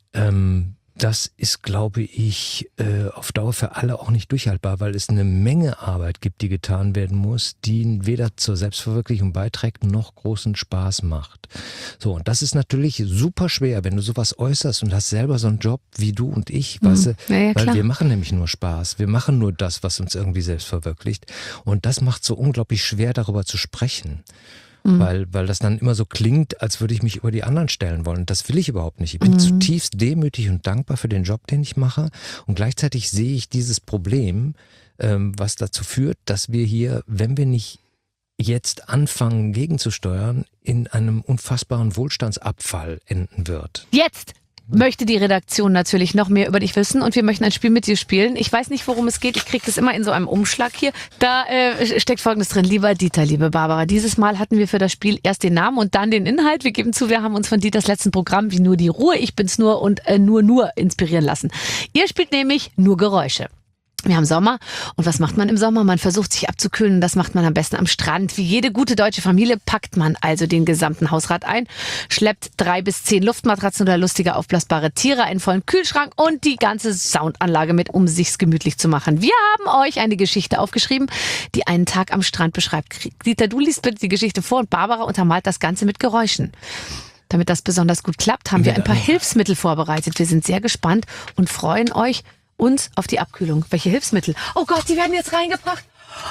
das ist, glaube ich, auf Dauer für alle auch nicht durchhaltbar, weil es eine Menge Arbeit gibt, die getan werden muss, die weder zur Selbstverwirklichung beiträgt, noch großen Spaß macht. So, und das ist natürlich super schwer, wenn du sowas äußerst und hast selber so einen Job wie du und ich, weißt du, weil wir machen nämlich nur Spaß. Wir machen nur das, was uns irgendwie selbst verwirklicht. Und das macht so unglaublich schwer, darüber zu sprechen. Weil das dann immer so klingt, als würde ich mich über die anderen stellen wollen. Das will ich überhaupt nicht. Ich bin zutiefst demütig und dankbar für den Job, den ich mache. Und gleichzeitig sehe ich dieses Problem, was dazu führt, dass wir hier, wenn wir nicht jetzt anfangen gegenzusteuern, in einem unfassbaren Wohlstandsabfall enden wird. Jetzt möchte die Redaktion natürlich noch mehr über dich wissen und wir möchten ein Spiel mit dir spielen. Ich weiß nicht, worum es geht. Ich kriege das immer in so einem Umschlag hier. Da steckt Folgendes drin. Lieber Dieter, liebe Barbara, dieses Mal hatten wir für das Spiel erst den Namen und dann den Inhalt. Wir geben zu, wir haben uns von Dieters letzten Programm wie Nur die Ruhe, Ich bin's nur und nur inspirieren lassen. Ihr spielt nämlich nur Geräusche. Wir haben Sommer und was macht man im Sommer? Man versucht sich abzukühlen, das macht man am besten am Strand. Wie jede gute deutsche Familie packt man also den gesamten Hausrat ein, schleppt 3 bis 10 Luftmatratzen oder lustige aufblasbare Tiere, einen vollen Kühlschrank und die ganze Soundanlage mit, um sich's gemütlich zu machen. Wir haben euch eine Geschichte aufgeschrieben, die einen Tag am Strand beschreibt. Dieter, du liest bitte die Geschichte vor und Barbara untermalt das Ganze mit Geräuschen. Damit das besonders gut klappt, haben wir ein paar Hilfsmittel vorbereitet. Wir sind sehr gespannt und freuen uns auf die Abkühlung. Welche Hilfsmittel? Oh Gott, die werden jetzt reingebracht.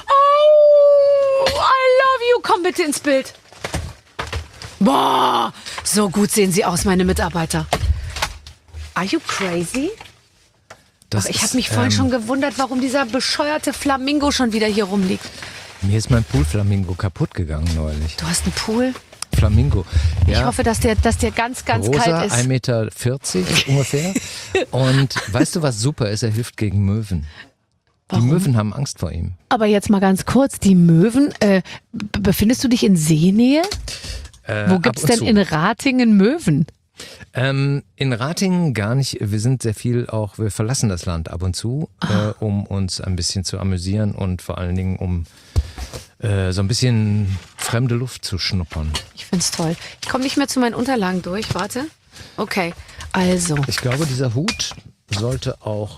Oh, I love you. Komm bitte ins Bild. Boah, so gut sehen sie aus, meine Mitarbeiter. Are you crazy? Aber ich habe mich vorhin schon gewundert, warum dieser bescheuerte Flamingo schon wieder hier rumliegt. Mir ist mein Poolflamingo kaputt gegangen neulich. Du hast einen Pool? Flamingo. Ja. Ich hoffe, dass der ganz Rosa, kalt ist. 1,40 Meter ungefähr. Und weißt du, was super ist? Er hilft gegen Möwen. Warum? Die Möwen haben Angst vor ihm. Aber jetzt mal ganz kurz, die Möwen, befindest du dich in Seenähe? Wo gibt's denn in Ratingen Möwen? In Ratingen gar nicht. Wir sind sehr viel auch, wir verlassen das Land ab und zu, um uns ein bisschen zu amüsieren und vor allen Dingen um so ein bisschen fremde Luft zu schnuppern. Ich find's toll. Ich komme nicht mehr zu meinen Unterlagen durch. Warte. Okay, also. Ich glaube, dieser Hut sollte auch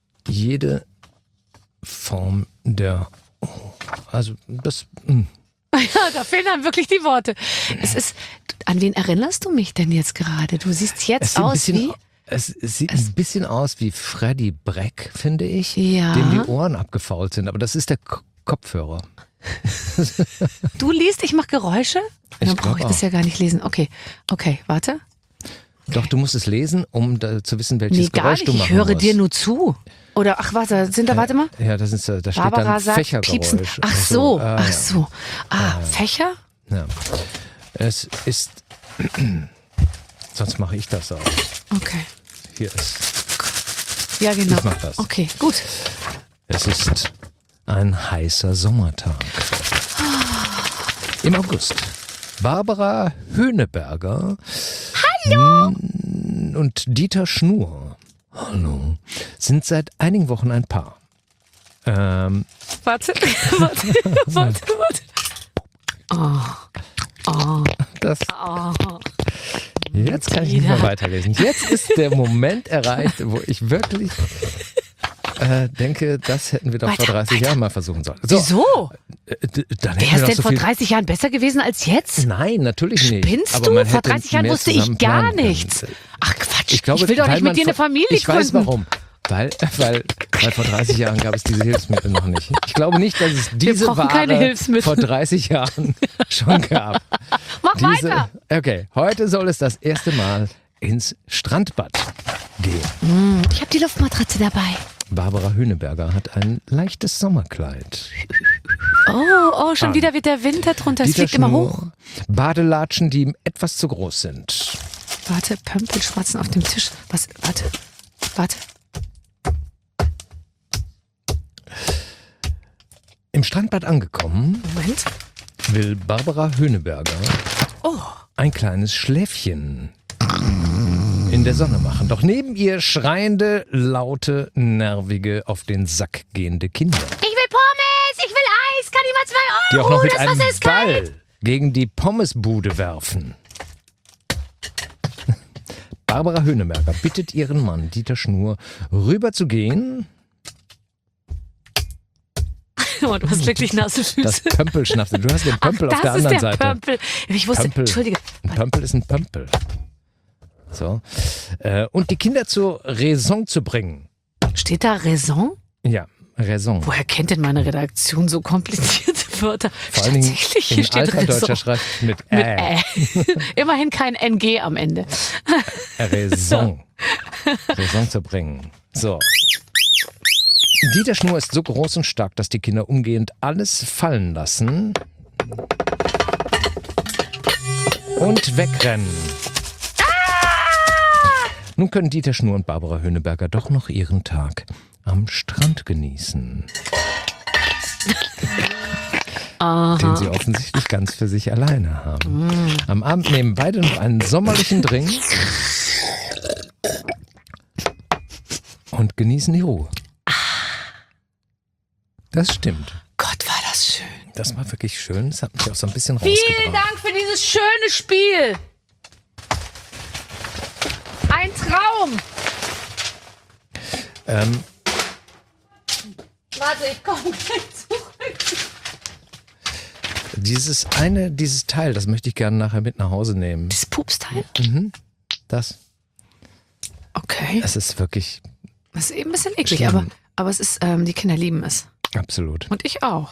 jede Form der... Also das... Ja, da fehlen dann wirklich die Worte. An wen erinnerst du mich denn jetzt gerade? Du siehst jetzt aus wie... Es sieht ein bisschen aus wie Freddy Breck, finde ich, Ja. dem die Ohren abgefault sind. Aber das ist der Kopfhörer. Du liest, ich mache Geräusche? Ich Dann brauche ich glaub das ja gar nicht lesen. Okay, warte. Doch, du musst es lesen, um zu wissen, welches Nee, gar Geräusch nicht. du Ich machen höre musst. dir nur zu. Oder, warte mal. Ja, da steht Barbara dann sagt piepsen. Fächergeräusch. Ach so. Ja. Fächer? Ja. Es ist... Sonst mache ich das auch. Okay. Hier ist... Ja, genau. Ich mach das. Okay, gut. Es ist ein heißer Sommertag. Im August. Barbara Höneberger und Dieter Schnur, hallo, sind seit einigen Wochen ein Paar. Warte. Jetzt kann ich nicht mehr weiterlesen. Jetzt ist der Moment erreicht, wo ich wirklich denke, das hätten wir doch vor 30 Jahren mal versuchen sollen. So, Wieso? dann hätten Wäre wir es doch denn so vor viel... 30 Jahren besser gewesen als jetzt? Nein, natürlich nicht. Spinnst Aber du? man Vor hätte 30 Jahren mehr wusste ich zusammen gar planen können. nichts. Ach Quatsch, Ich glaube, will doch weil nicht mit man dir eine vor- Familie Ich weiß gründen. warum. Weil vor 30 Jahren gab es diese Hilfsmittel noch nicht. Ich glaube nicht, dass es diese brauchen Ware keine Hilfsmittel. vor 30 Jahren schon gab. Mach weiter. Okay, heute soll es das erste Mal ins Strandbad gehen. Ich habe die Luftmatratze dabei. Barbara Höneberger hat ein leichtes Sommerkleid. Oh, schon wieder wird der Wind da drunter. Es Dieter fliegt immer Schnur, hoch. Badelatschen, die ihm etwas zu groß sind. Warte, Pömpelschmatzen auf dem Tisch. Was? Warte. Im Strandbad angekommen, Moment. will Barbara Höneberger ein kleines Schläfchen in der Sonne machen. Doch neben ihr schreiende, laute, nervige, auf den Sack gehende Kinder, Ich will Pommes, ich will Eis, kann ich mal 2 Euro? die auch noch mit das einem Wasser ist kalt. Ball gegen die Pommesbude werfen. Barbara Höneberger bittet ihren Mann Dieter Schnur, rüber zu gehen. Oh, du hast wirklich nasse Füße. Das Pömpel schnappte. Du hast den Pömpel auf der anderen Das ist der Seite. Pömpel. Ich wusste, Pömpel. Entschuldige. Ein Pömpel ist ein Pömpel. So. Und die Kinder zur Raison zu bringen. Steht da Raison? Ja, Raison. Woher kennt denn meine Redaktion so komplizierte Wörter? Vor allen Dingen Tatsächlich, hier in steht alter Raison. deutscher Schrift mit Immerhin kein NG am Ende. Raison. Raison zu bringen. So. Dieter Schnur ist so groß und stark, dass die Kinder umgehend alles fallen lassen und wegrennen. Nun können Dieter Schnur und Barbara Höneberger doch noch ihren Tag am Strand genießen. Den sie offensichtlich ganz für sich alleine haben. Am Abend nehmen beide noch einen sommerlichen Drink und genießen die Ruhe. Das stimmt. Gott, war das schön. Das war wirklich schön. Das hat mich auch so ein bisschen Vielen rausgebracht. Dank für dieses schöne Spiel. Ein Traum. Warte, ich komme gleich zurück. Dieses Teil, das möchte ich gerne nachher mit nach Hause nehmen. Das Pupsteil? Das Okay. ist wirklich Das ist eben ein bisschen eklig, Schlimm. aber es ist, die Kinder lieben es. absolut. Und ich auch.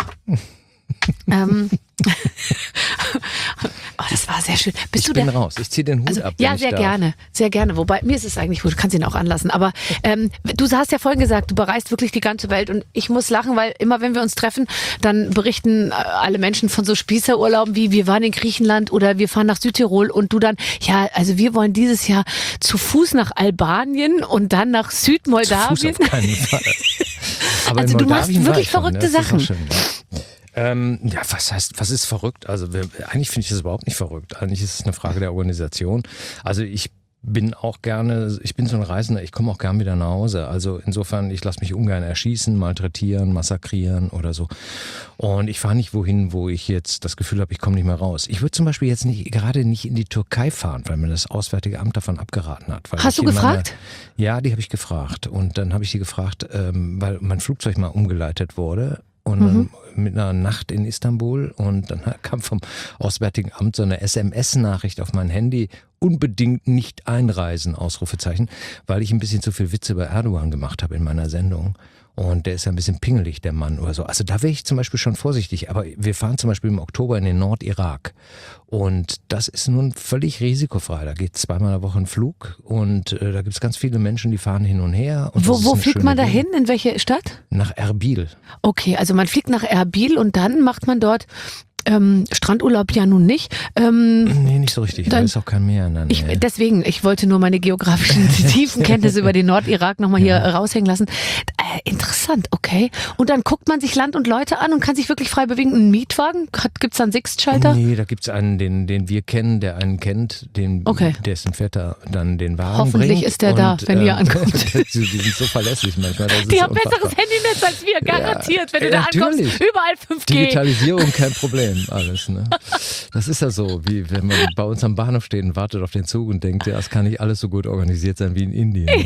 Oh, das war sehr schön. Bist Ich du bin der? raus. Ich ziehe den Hut Also, ab. wenn ja, ich sehr darf. gerne. Sehr gerne. Wobei, mir ist es eigentlich gut, du kannst ihn auch anlassen. Aber du hast ja vorhin gesagt, du bereist wirklich die ganze Welt. Und ich muss lachen, weil immer, wenn wir uns treffen, dann berichten alle Menschen von so Spießerurlauben wie wir waren in Griechenland oder wir fahren nach Südtirol. Und du dann, ja, also wir wollen dieses Jahr zu Fuß nach Albanien und dann nach Zu Fuß Südmoldawien. auf keinen Fall. Aber Also in du machst Moldawien war wirklich ich schon, verrückte das ist auch Sachen. schön, ja. Ja, was ist verrückt? Also eigentlich finde ich das überhaupt nicht verrückt. Eigentlich ist es eine Frage der Organisation. Also ich bin so ein Reisender, ich komme auch gern wieder nach Hause. Also insofern, ich lasse mich ungern erschießen, malträtieren, massakrieren oder so. Und ich fahre nicht wohin, wo ich jetzt das Gefühl habe, ich komme nicht mehr raus. Ich würde zum Beispiel jetzt gerade nicht in die Türkei fahren, weil mir das Auswärtige Amt davon abgeraten hat. Weil Hast du gefragt? Ja, die habe ich gefragt. Und dann habe ich die gefragt, weil mein Flugzeug mal umgeleitet wurde. und mit einer Nacht in Istanbul und dann kam vom Auswärtigen Amt so eine SMS-Nachricht auf mein Handy, unbedingt nicht einreisen, Ausrufezeichen, weil ich ein bisschen zu viel Witze über Erdogan gemacht habe in meiner Sendung. Und der ist ja ein bisschen pingelig, der Mann oder so. Also da wäre ich zum Beispiel schon vorsichtig. Aber wir fahren zum Beispiel im Oktober in den Nordirak. Und das ist nun völlig risikofrei. Da geht 2-mal in der Woche ein Flug. Und da gibt es ganz viele Menschen, die fahren hin und her. Und Wo fliegt man da hin? In welche Stadt? Nach Erbil. Okay, also man fliegt nach Erbil und dann macht man dort Strandurlaub ja nun nicht. Nee, nicht so richtig. Da ist auch kein Meer in der Nähe. Deswegen, ich wollte nur meine geografischen Tiefenkenntnisse über den Nordirak nochmal hier raushängen lassen. Interessant, okay. Und dann guckt man sich Land und Leute an und kann sich wirklich frei bewegen. Ein Mietwagen? Gibt es da einen Sichtschalter? Nee, da gibt es einen, den wir kennen, der einen kennt, dessen Vetter dann den Wagen Hoffentlich bringt. Ist der da, wenn ihr ankommt. Die sind so verlässlich manchmal. Die haben besseres Handynetz als wir, garantiert. Wenn du da ankommst, überall 5G. Digitalisierung, kein Problem. Alles, ne? Das ist ja so, wie wenn man bei uns am Bahnhof steht und wartet auf den Zug und denkt, ja, das kann nicht alles so gut organisiert sein wie in Indien.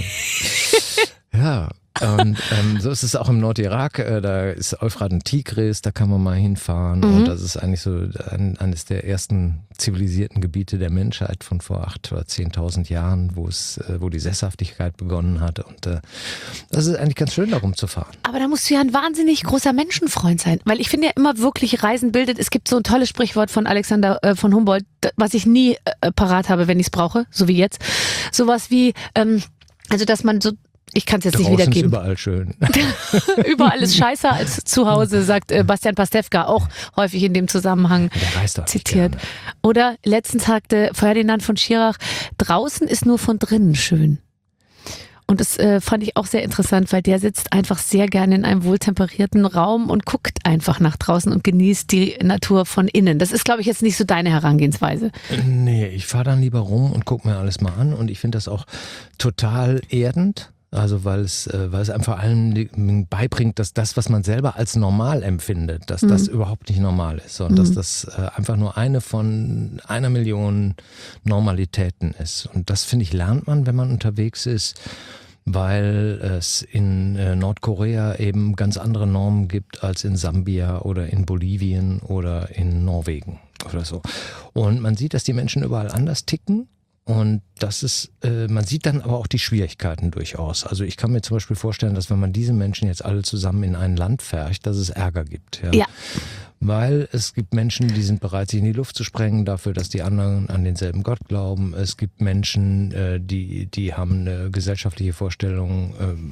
Ja. Und so ist es auch im Nordirak, da ist Euphrat und Tigris, da kann man mal hinfahren und das ist eigentlich so eines der ersten zivilisierten Gebiete der Menschheit von vor 8.000 oder 10.000 Jahren, wo die Sesshaftigkeit begonnen hat und das ist eigentlich ganz schön, da rumzufahren. Aber da musst du ja ein wahnsinnig großer Menschenfreund sein, weil ich finde ja immer wirklich Reisen bildet, es gibt so ein tolles Sprichwort von Alexander von Humboldt, was ich nie parat habe, wenn ich es brauche, so wie jetzt, sowas wie, also dass man so, ich kann es jetzt nicht wiedergeben. Ist überall schön. Überall ist scheißer als zu Hause, sagt Bastian Pastewka auch häufig in dem Zusammenhang Der reist doch zitiert. gerne. Oder letztens sagte Ferdinand von Schirach, draußen ist nur von drinnen schön. Und das fand ich auch sehr interessant, weil der sitzt einfach sehr gerne in einem wohltemperierten Raum und guckt einfach nach draußen und genießt die Natur von innen. Das ist, glaube ich, jetzt nicht so deine Herangehensweise. Nee, ich fahre dann lieber rum und gucke mir alles mal an und ich finde das auch total erdend. Also weil es einem vor allem beibringt, dass das, was man selber als normal empfindet, dass das überhaupt nicht normal ist, sondern dass das einfach nur eine von 1 Million Normalitäten ist. Und das, finde ich, lernt man, wenn man unterwegs ist, weil es in Nordkorea eben ganz andere Normen gibt als in Sambia oder in Bolivien oder in Norwegen oder so. Und man sieht, dass die Menschen überall anders ticken. Und das ist, man sieht dann aber auch die Schwierigkeiten durchaus. Also ich kann mir zum Beispiel vorstellen, dass wenn man diese Menschen jetzt alle zusammen in ein Land färcht, dass es Ärger gibt. Ja. Weil es gibt Menschen, die sind bereit, sich in die Luft zu sprengen dafür, dass die anderen an denselben Gott glauben. Es gibt Menschen, die haben eine gesellschaftliche Vorstellung,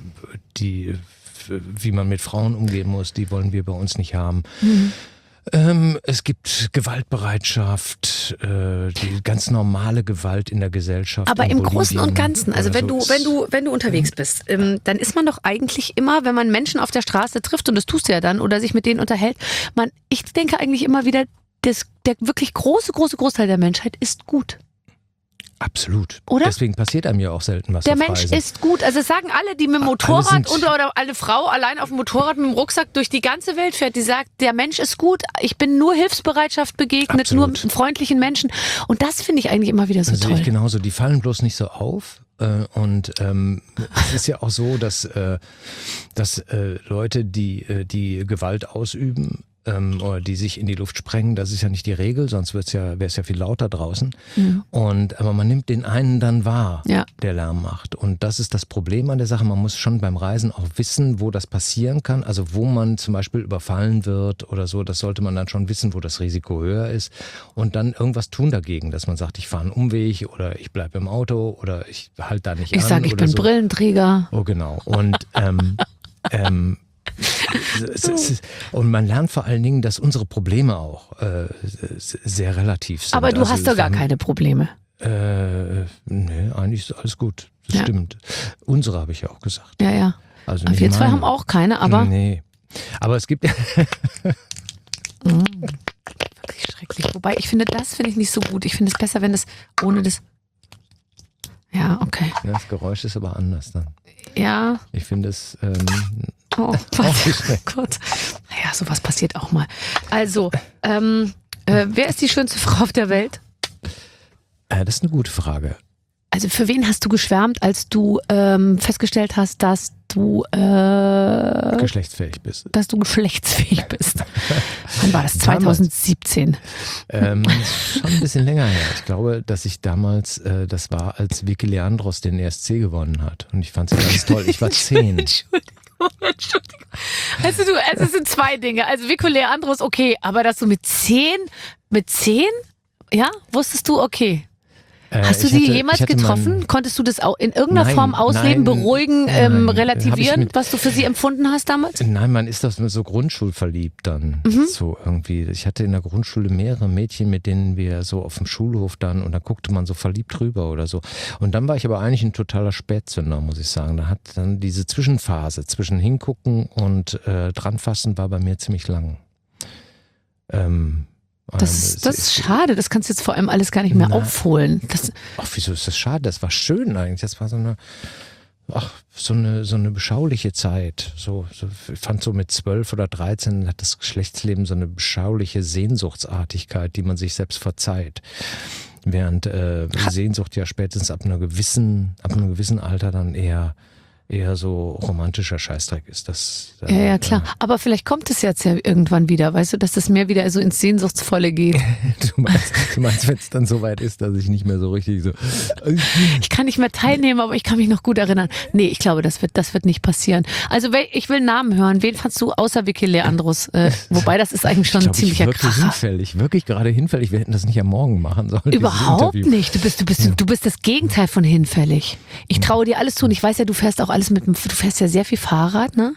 wie man mit Frauen umgehen muss, die wollen wir bei uns nicht haben. Es gibt Gewaltbereitschaft, die ganz normale Gewalt in der Gesellschaft. Aber im Großen und Ganzen, also wenn du unterwegs bist, dann ist man doch eigentlich immer, wenn man Menschen auf der Straße trifft, und das tust du ja dann, oder sich mit denen unterhält, ich denke eigentlich immer wieder, der wirklich große Großteil der Menschheit ist gut. Absolut. Oder? Deswegen passiert einem ja auch selten was. Der auf Mensch Reisen. ist gut. Also es sagen alle, die mit dem Motorrad oder eine Frau allein auf dem Motorrad mit dem Rucksack durch die ganze Welt fährt, die sagt, der Mensch ist gut. Ich bin nur Hilfsbereitschaft begegnet, Absolut. nur freundlichen Menschen. Und das finde ich eigentlich immer wieder so toll. Sehe ich genauso. Die fallen bloß nicht so auf. Und es ist ja auch so, dass Leute, die Gewalt ausüben, oder die sich in die Luft sprengen, das ist ja nicht die Regel, sonst wäre es ja viel lauter draußen. Aber man nimmt den einen dann wahr, der Lärm macht. Und das ist das Problem an der Sache. Man muss schon beim Reisen auch wissen, wo das passieren kann. Also wo man zum Beispiel überfallen wird oder so, das sollte man dann schon wissen, wo das Risiko höher ist. Und dann irgendwas tun dagegen, dass man sagt, ich fahre einen Umweg oder ich bleibe im Auto oder ich halte da nicht an. Ich sage, ich bin so. Brillenträger. Oh, genau. Und und man lernt vor allen Dingen, dass unsere Probleme auch sehr relativ sind. Aber du hast doch gar keine Probleme. Nee, eigentlich ist alles gut. Das stimmt. Unsere habe ich ja auch gesagt. Ja. Also wir zwei haben auch keine, aber... Nee. Aber es gibt... Wirklich schrecklich. Wobei, das finde ich nicht so gut. Ich finde es besser, wenn es ohne das... Ja, okay. Das Geräusch ist aber anders dann. Ja. Ich finde es... Oh Gott. Naja, sowas passiert auch mal. Also, wer ist die schönste Frau auf der Welt? Das ist eine gute Frage. Also für wen hast du geschwärmt, als du festgestellt hast, dass du geschlechtsfähig bist. Dass du geschlechtsfähig bist. Wann war das? 2017. Schon ein bisschen länger her. Ich glaube, dass ich damals, das war, als Vicky Leandros den ESC gewonnen hat. Und ich fand sie ganz toll. Ich war 10. Entschuldigung. Also es sind zwei Dinge. Also Vico Leandros, okay, aber dass du mit 10, ja, wusstest du, okay. Hast du sie jemals getroffen? Konntest du das auch in irgendeiner Form ausleben, beruhigen, relativieren, was du für sie empfunden hast damals? Nein, man ist das so grundschulverliebt dann. So irgendwie. Ich hatte in der Grundschule mehrere Mädchen, mit denen wir so auf dem Schulhof dann, und da guckte man so verliebt rüber oder so. Und dann war ich aber eigentlich ein totaler Spätzünder, muss ich sagen. Da hat dann diese Zwischenphase zwischen hingucken und dranfassen war bei mir ziemlich lang. Das ist schade, das kannst du jetzt vor allem alles gar nicht mehr aufholen. Ach, wieso ist das schade? Das war schön eigentlich. Das war so eine beschauliche Zeit. Ich fand so mit 12 oder 13 hat das Geschlechtsleben so eine beschauliche Sehnsuchtsartigkeit, die man sich selbst verzeiht. Während Sehnsucht ja spätestens ab einem gewissen Alter dann eher so romantischer Scheißdreck ist. Ja, klar. Aber vielleicht kommt es jetzt ja irgendwann wieder, weißt du, dass das mehr wieder so ins Sehnsuchtsvolle geht. Du meinst, wenn es dann so weit ist, dass ich nicht mehr so richtig so... Ich kann nicht mehr teilnehmen, aber ich kann mich noch gut erinnern. Nee, ich glaube, das wird nicht passieren. Also ich will Namen hören. Wen fandst du außer Vicky Leandros? Wobei, das ist eigentlich schon ein ziemlicher Kracher. Wirklich gerade hinfällig. Wir hätten das nicht am Morgen machen sollen. Überhaupt nicht. Du bist das Gegenteil von hinfällig. Ich traue dir alles zu und ich weiß ja, du fährst auch alles du fährst ja sehr viel Fahrrad, ne?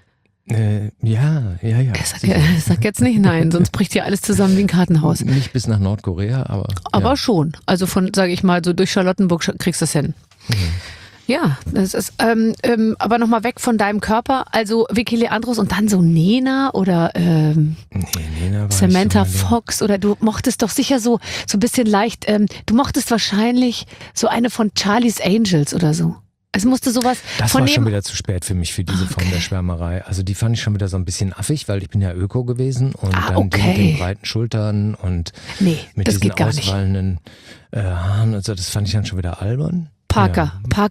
Ja. Sag jetzt nicht nein, sonst bricht hier alles zusammen wie ein Kartenhaus. Nicht bis nach Nordkorea, aber... Aber schon. Also sage ich mal, so durch Charlottenburg kriegst du es hin. Ja, das ist, aber nochmal weg von deinem Körper. Also Vicky Leandros und dann so Nena oder Nena Samantha Fox, oder du mochtest doch sicher so ein bisschen leicht, du mochtest wahrscheinlich so eine von Charlie's Angels oder so. Es musste sowas Das war schon wieder zu spät für mich, für diese Form der Schwärmerei. Also die fand ich schon wieder so ein bisschen affig, weil ich bin ja Öko gewesen und dann die mit den breiten Schultern und mit diesen auswallenden Haaren und so, das fand ich dann schon wieder albern. Parker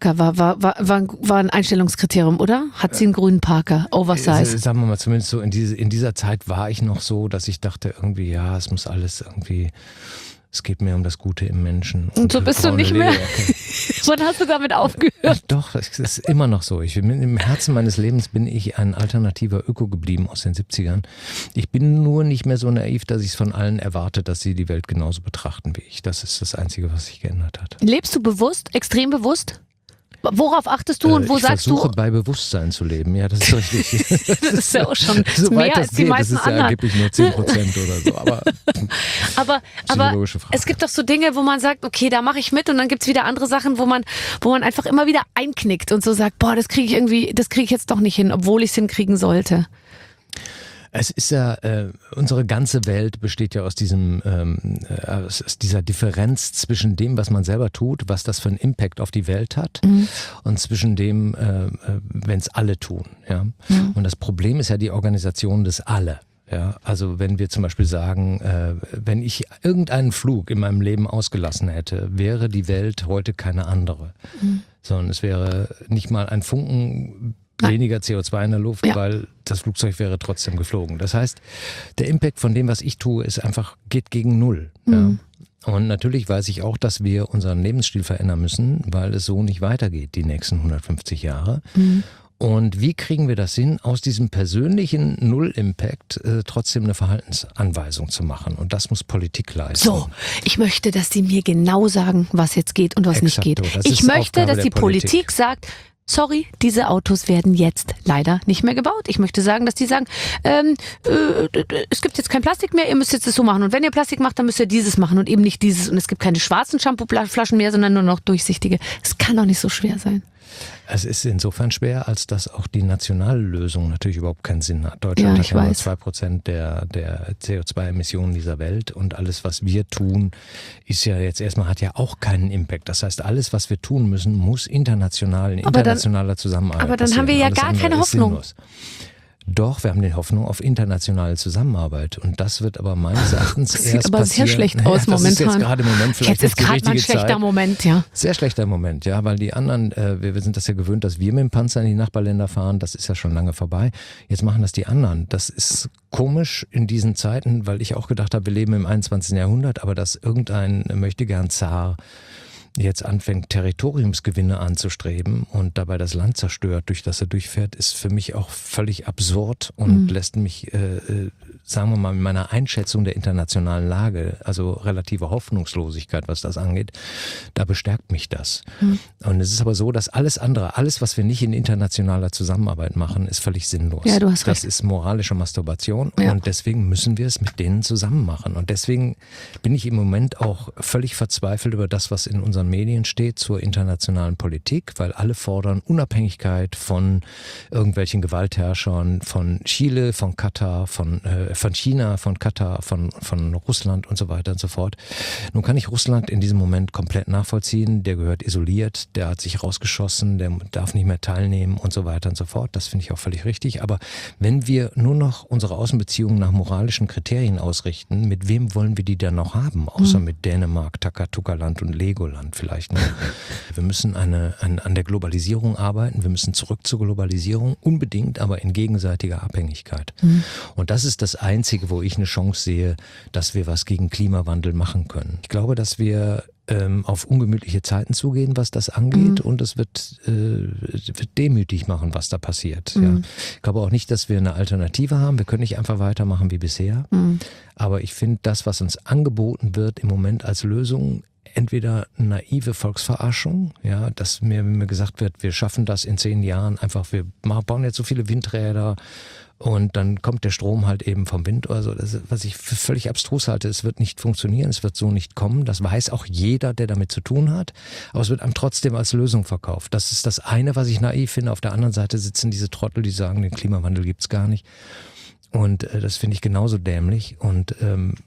war ein Einstellungskriterium, oder? Hat sie einen grünen Parker, Oversize? Sagen wir mal, zumindest so in dieser Zeit war ich noch so, dass ich dachte irgendwie, ja, es muss alles irgendwie... Es geht mehr um das Gute im Menschen. Und so bist du nicht mehr? Wann hast du damit aufgehört? Doch, es ist immer noch so. Im Herzen meines Lebens bin ich ein alternativer Öko geblieben aus den 70ern. Ich bin nur nicht mehr so naiv, dass ich es von allen erwarte, dass sie die Welt genauso betrachten wie ich. Das ist das Einzige, was sich geändert hat. Lebst du bewusst, extrem bewusst? Worauf achtest du und wo sagst du? Ich versuche bei Bewusstsein zu leben, ja, das ist richtig. Das ist ja auch schon so mehr als die meisten anderen. Das ist ja angeblich nur 10% oder so, aber es gibt doch so Dinge, wo man sagt, okay, da mache ich mit, und dann gibt's wieder andere Sachen, wo man einfach immer wieder einknickt und so sagt, boah, das kriege ich jetzt doch nicht hin, obwohl ich es hinkriegen sollte. Es ist ja, unsere ganze Welt besteht ja aus aus dieser Differenz zwischen dem, was man selber tut, was das für einen Impact auf die Welt hat, und zwischen dem, wenn es alle tun. Ja? Und das Problem ist ja die Organisation des Alle. Ja? Also wenn wir zum Beispiel sagen, wenn ich irgendeinen Flug in meinem Leben ausgelassen hätte, wäre die Welt heute keine andere. Sondern es wäre nicht mal ein Funken weniger CO2 in der Luft, weil das Flugzeug wäre trotzdem geflogen. Das heißt, der Impact von dem, was ich tue, geht gegen Null. Ja. Und natürlich weiß ich auch, dass wir unseren Lebensstil verändern müssen, weil es so nicht weitergeht die nächsten 150 Jahre. Und wie kriegen wir das hin, aus diesem persönlichen Null-Impact trotzdem eine Verhaltensanweisung zu machen? Und das muss Politik leisten. So, ich möchte, dass die mir genau sagen, was jetzt geht und was nicht geht. Ich möchte, dass die Politik sagt, sorry, diese Autos werden jetzt leider nicht mehr gebaut. Ich möchte sagen, dass die sagen, es gibt jetzt kein Plastik mehr, ihr müsst jetzt das so machen. Und wenn ihr Plastik macht, dann müsst ihr dieses machen und eben nicht dieses. Und es gibt keine schwarzen Shampooflaschen mehr, sondern nur noch durchsichtige. Es kann doch nicht so schwer sein. Es ist insofern schwer, als dass auch die nationale Lösung natürlich überhaupt keinen Sinn hat. Deutschland hat ja nur 2% der CO2-Emissionen dieser Welt, und alles, was wir tun, ist ja jetzt erstmal, hat ja auch keinen Impact. Das heißt, alles, was wir tun müssen, muss in internationaler Zusammenarbeit. Aber dann haben wir ja gar keine Hoffnung. Doch, wir haben die Hoffnung auf internationale Zusammenarbeit. Und das wird aber meines Erachtens das erst sieht aber passieren. sehr schlecht aus das momentan. ist jetzt gerade im Moment vielleicht Jetzt ist nicht die gerade mal ein richtige schlechter Zeit. Moment, ja. Sehr schlechter Moment, ja, weil die anderen, wir sind das ja gewöhnt, dass wir mit dem Panzer in die Nachbarländer fahren. Das ist ja schon lange vorbei. Jetzt machen das die anderen. Das ist komisch in diesen Zeiten, weil ich auch gedacht habe, wir leben im 21. Jahrhundert, aber dass irgendein Möchtegern-Zar jetzt anfängt, Territoriumsgewinne anzustreben und dabei das Land zerstört, durch das er durchfährt, ist für mich auch völlig absurd und lässt mich, sagen wir mal, in meiner Einschätzung der internationalen Lage, also relative Hoffnungslosigkeit, was das angeht, da bestärkt mich das. Und es ist aber so, dass alles andere, alles, was wir nicht in internationaler Zusammenarbeit machen, ist völlig sinnlos. Ja, du hast recht. Das ist moralische Masturbation Ja. und deswegen müssen wir es mit denen zusammen machen. Und deswegen bin ich im Moment auch völlig verzweifelt über das, was in unseren Medien steht zur internationalen Politik, weil alle fordern Unabhängigkeit von irgendwelchen Gewaltherrschern, von Chile, von Katar, von China, von Katar, von Russland und so weiter und so fort. Nun kann ich Russland in diesem Moment komplett nachvollziehen. Der gehört isoliert, der hat sich rausgeschossen, der darf nicht mehr teilnehmen und so weiter und so fort. Das finde ich auch völlig richtig. Aber wenn wir nur noch unsere Außenbeziehungen nach moralischen Kriterien ausrichten, mit wem wollen wir die dann noch haben? Außer mit Dänemark, Takatuka-Land und Legoland vielleicht. Ne? Wir müssen an der Globalisierung arbeiten. Wir müssen zurück zur Globalisierung, unbedingt, aber in gegenseitiger Abhängigkeit. Und das ist das Einzige, wo ich eine Chance sehe, dass wir was gegen Klimawandel machen können. Ich glaube, dass wir auf ungemütliche Zeiten zugehen, was das angeht, und es wird demütig machen, was da passiert. Ja. Ich glaube auch nicht, dass wir eine Alternative haben. Wir können nicht einfach weitermachen wie bisher. Aber ich finde, das, was uns angeboten wird im Moment als Lösung, entweder naive Volksverarschung, ja, dass mir gesagt wird, wir schaffen das in 10 Jahren einfach, wir bauen jetzt so viele Windräder und dann kommt der Strom halt eben vom Wind oder so. Das, was ich für völlig abstrus halte, es wird nicht funktionieren, es wird so nicht kommen. Das weiß auch jeder, der damit zu tun hat, aber es wird einem trotzdem als Lösung verkauft. Das ist das eine, was ich naiv finde. Auf der anderen Seite sitzen diese Trottel, die sagen, den Klimawandel gibt's gar nicht. Und das finde ich genauso dämlich. Und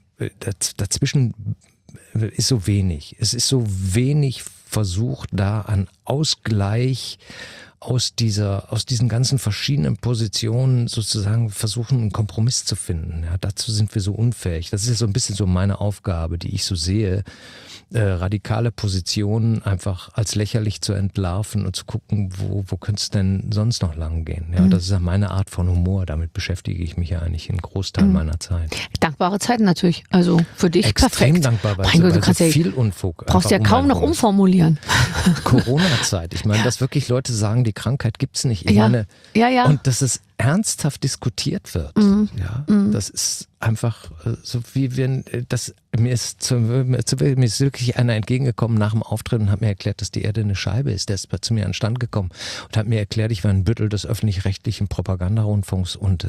dazwischen ist so wenig. Es ist so wenig versucht, da an Ausgleich aus diesen ganzen verschiedenen Positionen sozusagen versuchen, einen Kompromiss zu finden. Ja, dazu sind wir so unfähig. Das ist so ein bisschen so meine Aufgabe, die ich so sehe, radikale Positionen einfach als lächerlich zu entlarven und zu gucken, wo könnte es denn sonst noch lang gehen. Ja, das ist ja meine Art von Humor. Damit beschäftige ich mich ja eigentlich einen Großteil meiner Zeit. Dankbare Zeiten natürlich. Also für dich extrem perfekt. Dankbar, weil Mein Gott, du so kannst ja viel Unfug. brauchst ja kaum noch umformulieren. Corona-Zeit. Ich meine, dass wirklich Leute sagen, die Krankheit gibt's nicht. Ich meine, ja. und dass es ernsthaft diskutiert wird. Ja, das ist einfach so wie wenn mir ist wirklich einer entgegengekommen nach dem Auftritt und hat mir erklärt, dass die Erde eine Scheibe ist. Der ist zu mir an den Stand gekommen und hat mir erklärt, ich war ein Büttel des öffentlich-rechtlichen Propagandarundfunks und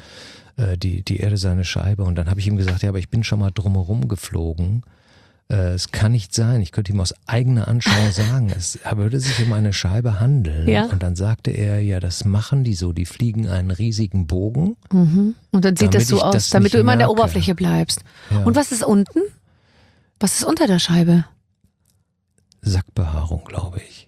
die Erde sei eine Scheibe. Und dann habe ich ihm gesagt, ja, aber ich bin schon mal drumherum geflogen. Es kann nicht sein. Ich könnte ihm aus eigener Anschauung sagen, es würde sich um eine Scheibe handeln. Ja. Und dann sagte er, ja, das machen die so. Die fliegen einen riesigen Bogen. Und dann sieht das so aus, damit du immer an der Oberfläche bleibst. Ja. Und was ist unten? Was ist unter der Scheibe? Sackbehaarung, glaube ich.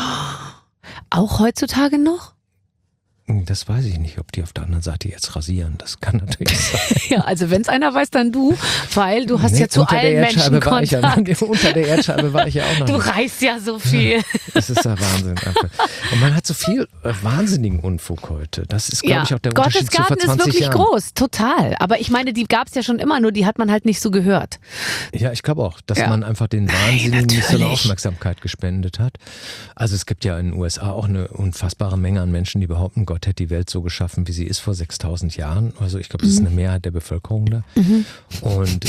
Auch heutzutage noch? Das weiß ich nicht, ob die auf der anderen Seite jetzt rasieren. Das kann natürlich sein. Ja, also wenn es einer weiß, dann du, weil du hast ja zu allen Menschen Kontakt. Unter der Erdscheibe war ich ja auch noch Du nicht. reist ja so viel. Das ist der Wahnsinn. Einfach. Und man hat so viel wahnsinnigen Unfug heute. Das ist, glaube ich, auch der Unterschied zu vor 20 Gottes Garten ist wirklich Jahren. groß, total. Aber ich meine, die gab es ja schon immer, nur die hat man halt nicht so gehört. Ja, ich glaube auch, dass man einfach den Wahnsinnigen nicht so eine natürlich. Aufmerksamkeit gespendet hat. Also es gibt ja in den USA auch eine unfassbare Menge an Menschen, die behaupten, Gott hätte die Welt so geschaffen, wie sie ist vor 6000 Jahren. Also ich glaube, das ist eine Mehrheit der Bevölkerung da. Und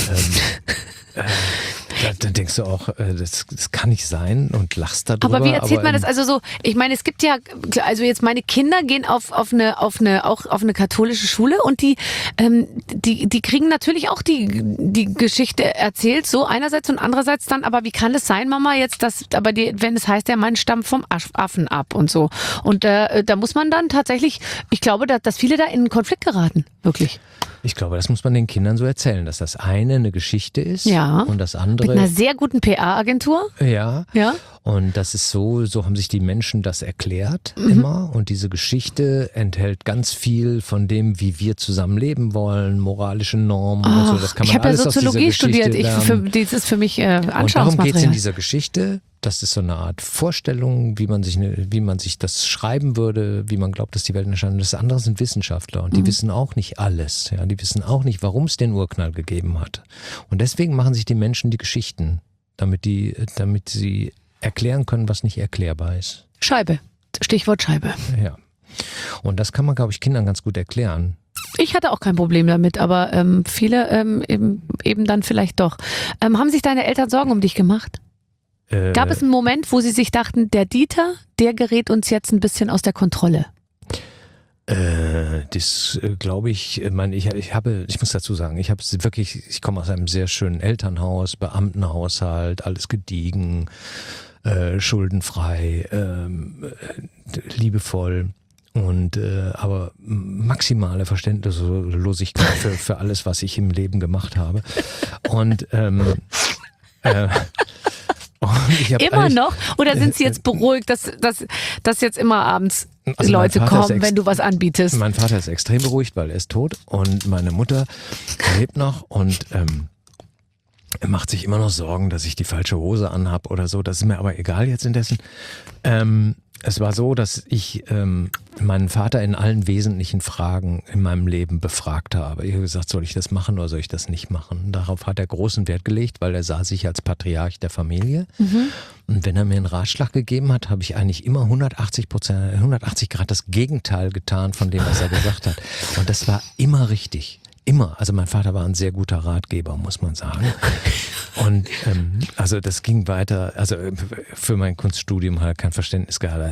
dann denkst du auch, das kann nicht sein und lachst darüber. Aber wie erzählt man das? Also so, ich meine, es gibt ja, also jetzt meine Kinder gehen auf eine katholische Schule und die kriegen natürlich auch die Geschichte erzählt, so einerseits und andererseits dann, aber wie kann es sein, Mama, jetzt, wenn es heißt, der Mann stammt vom Affen ab und so. Und da muss man dann tatsächlich, ich glaube, dass viele da in einen Konflikt geraten. Wirklich. Ich glaube, das muss man den Kindern so erzählen, dass das eine Geschichte ist Ja. und das Mit andere... einer sehr guten PR-Agentur. Ja, Ja. und das ist so haben sich die Menschen das erklärt immer. Und diese Geschichte enthält ganz viel von dem, wie wir zusammenleben wollen, moralische Normen und so. Das kann man Ich habe ja alles aus dieser Soziologie Geschichte studiert. lernen. Das ist für mich Und darum geht es in Anschauungsmaterial. dieser Geschichte. Das ist so eine Art Vorstellung, wie man sich das schreiben würde, wie man glaubt, dass die Welt entstanden ist. Das andere sind Wissenschaftler und die wissen auch nicht alles. Ja, die wissen auch nicht, warum es den Urknall gegeben hat. Und deswegen machen sich die Menschen die Geschichten, damit sie erklären können, was nicht erklärbar ist. Scheibe. Stichwort Scheibe. Ja. Und das kann man, glaube ich, Kindern ganz gut erklären. Ich hatte auch kein Problem damit, aber viele eben dann vielleicht doch. Haben sich deine Eltern Sorgen um dich gemacht? Gab es einen Moment, wo sie sich dachten, der Dieter, der gerät uns jetzt ein bisschen aus der Kontrolle? Das glaube ich, ich muss dazu sagen, ich komme aus einem sehr schönen Elternhaus, Beamtenhaushalt, alles gediegen, schuldenfrei, liebevoll. Und aber maximale Verständnislosigkeit für alles, was ich im Leben gemacht habe. Und ich hab Immer noch? Oder sind sie jetzt beruhigt, dass jetzt immer abends Also mein Leute Vater ist kommen, wenn du was anbietest? Mein Vater ist extrem beruhigt, weil er ist tot. Und meine Mutter lebt noch und macht sich immer noch Sorgen, dass ich die falsche Hose anhab oder so. Das ist mir aber egal jetzt indessen. Es war so, dass ich meinen Vater in allen wesentlichen Fragen in meinem Leben befragt habe. Ich habe gesagt, soll ich das machen oder soll ich das nicht machen? Darauf hat er großen Wert gelegt, weil er sah sich als Patriarch der Familie. Und wenn er mir einen Ratschlag gegeben hat, habe ich eigentlich immer 180 Grad das Gegenteil getan von dem, was er gesagt hat. Und das war immer richtig. Immer. Also mein Vater war ein sehr guter Ratgeber, muss man sagen. Und also das ging weiter, also für mein Kunststudium hat er kein Verständnis gehabt.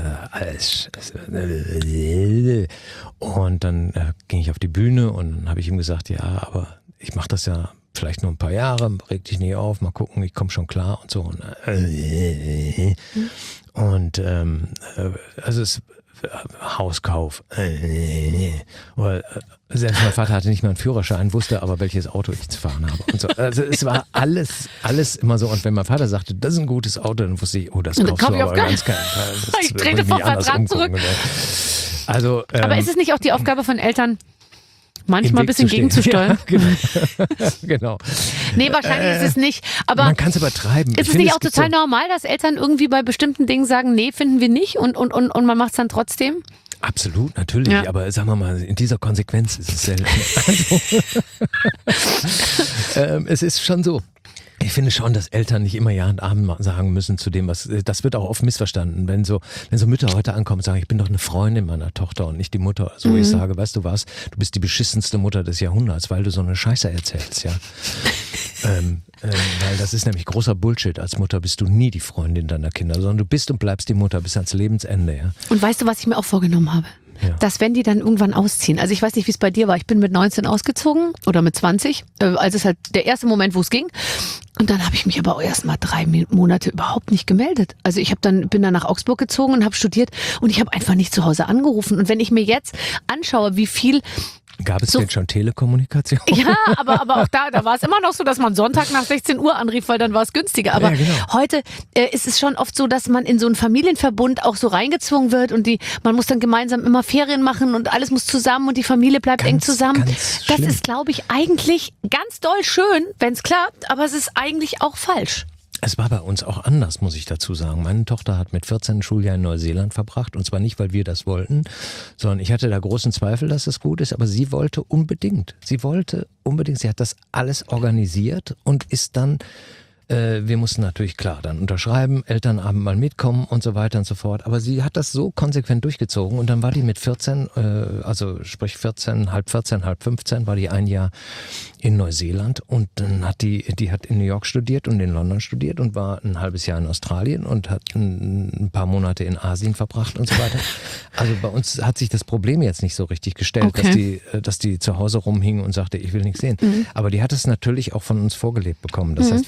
Und dann ging ich auf die Bühne und dann habe ich ihm gesagt, ja, aber ich mache das ja vielleicht nur ein paar Jahre, reg dich nicht auf, mal gucken, ich komme schon klar und so. Und also es Hauskauf. Selbst mein Vater hatte nicht mal einen Führerschein, wusste aber, welches Auto ich zu fahren habe. Und so. Also es war alles immer so. Und wenn mein Vater sagte, das ist ein gutes Auto, dann wusste ich, oh, das kaufst du aber ganz keinen Fall. Ich trete vom Vertrag zurück. Also, aber ist es nicht auch die Aufgabe von Eltern, manchmal ein bisschen gegenzusteuern? Ja, genau. Nee, wahrscheinlich ist es nicht. Aber man kann es übertreiben. Ist es nicht auch total normal, dass Eltern irgendwie bei bestimmten Dingen sagen, nee, finden wir nicht und man macht es dann trotzdem? Absolut, natürlich. Ja. Aber sagen wir mal, in dieser Konsequenz ist es selten. Also, es ist schon so. Ich finde schon, dass Eltern nicht immer Ja und Amen sagen müssen zu dem, das wird auch oft missverstanden. Wenn so Mütter heute ankommen und sagen, ich bin doch eine Freundin meiner Tochter und nicht die Mutter. So, ich sage, weißt du was, du bist die beschissenste Mutter des Jahrhunderts, weil du so eine Scheiße erzählst, ja. Weil das ist nämlich großer Bullshit. Als Mutter bist du nie die Freundin deiner Kinder, sondern du bist und bleibst die Mutter bis ans Lebensende, ja. Und weißt du, was ich mir auch vorgenommen habe? Ja. Dass wenn die dann irgendwann ausziehen, also ich weiß nicht, wie es bei dir war, ich bin mit 19 ausgezogen oder mit 20, also es halt der erste Moment, wo es ging. Und dann habe ich mich aber auch erst mal 3 Monate überhaupt nicht gemeldet. Also ich bin dann nach Augsburg gezogen und habe studiert und ich habe einfach nicht zu Hause angerufen. Und wenn ich mir jetzt anschaue, wie viel... Gab es denn schon Telekommunikation? Ja, aber auch da war es immer noch so, dass man Sonntag nach 16 Uhr anrief, weil dann war es günstiger. Aber ja, genau. Heute ist es schon oft so, dass man in so einen Familienverbund auch so reingezwungen wird und man muss dann gemeinsam immer Ferien machen und alles muss zusammen und die Familie bleibt eng zusammen. Das ist, glaube ich, eigentlich ganz doll schön, wenn es klappt, aber es ist eigentlich auch falsch. Es war bei uns auch anders, muss ich dazu sagen. Meine Tochter hat mit 14 ein Schuljahr in Neuseeland verbracht und zwar nicht, weil wir das wollten, sondern ich hatte da großen Zweifel, dass es gut ist, aber sie wollte unbedingt. Sie hat das alles organisiert und ist dann, wir mussten natürlich klar dann unterschreiben, Elternabend mal mitkommen und so weiter und so fort, aber sie hat das so konsequent durchgezogen und dann war die mit 14, also sprich 14, halb 15, war die ein Jahr in Neuseeland und dann hat die hat in New York studiert und in London studiert und war ein halbes Jahr in Australien und hat ein paar Monate in Asien verbracht und so weiter. Also bei uns hat sich das Problem jetzt nicht so richtig gestellt, okay, dass die zu Hause rumhing und sagte, ich will nichts sehen. Aber die hat es natürlich auch von uns vorgelebt bekommen. Das heißt, wir waren ja selber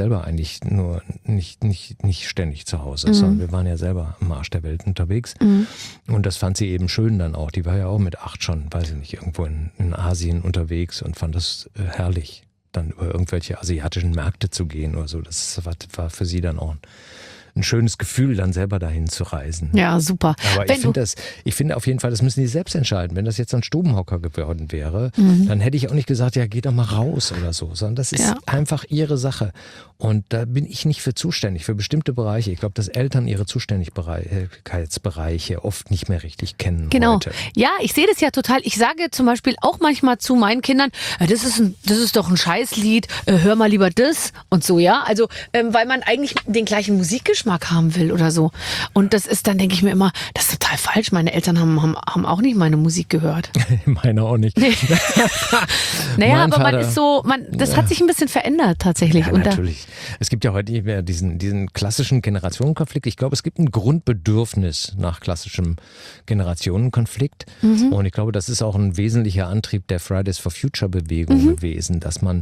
selber eigentlich nur nicht ständig zu Hause, sondern wir waren ja selber am Arsch der Welt unterwegs. Und das fand sie eben schön dann auch. Die war ja auch mit 8 schon, weiß ich nicht, irgendwo in Asien unterwegs und fand das herrlich, dann über irgendwelche asiatischen Märkte zu gehen oder so. Das war für sie dann auch ein schönes Gefühl, dann selber dahin zu reisen. Ja, super. Aber ich finde auf jeden Fall, das müssen die selbst entscheiden. Wenn das jetzt ein Stubenhocker geworden wäre, dann hätte ich auch nicht gesagt, ja, geh doch mal raus oder so, sondern das ist einfach ihre Sache. Und da bin ich nicht für zuständig, für bestimmte Bereiche. Ich glaube, dass Eltern ihre Zuständigkeitsbereiche oft nicht mehr richtig kennen heute. Ja, ich sehe das ja total. Ich sage zum Beispiel auch manchmal zu meinen Kindern, das ist doch ein Scheißlied, hör mal lieber das und so, ja. Also, weil man eigentlich den gleichen Musikgeschmack haben will oder so. Und das ist dann, denke ich mir immer, das ist total falsch. Meine Eltern haben auch nicht meine Musik gehört. Meine auch nicht. Naja, aber man ist so, das hat sich ein bisschen verändert tatsächlich. Ja, und natürlich. Es gibt ja heute nicht mehr diesen klassischen Generationenkonflikt. Ich glaube, es gibt ein Grundbedürfnis nach klassischem Generationenkonflikt. Und ich glaube, das ist auch ein wesentlicher Antrieb der Fridays for Future Bewegung gewesen, dass man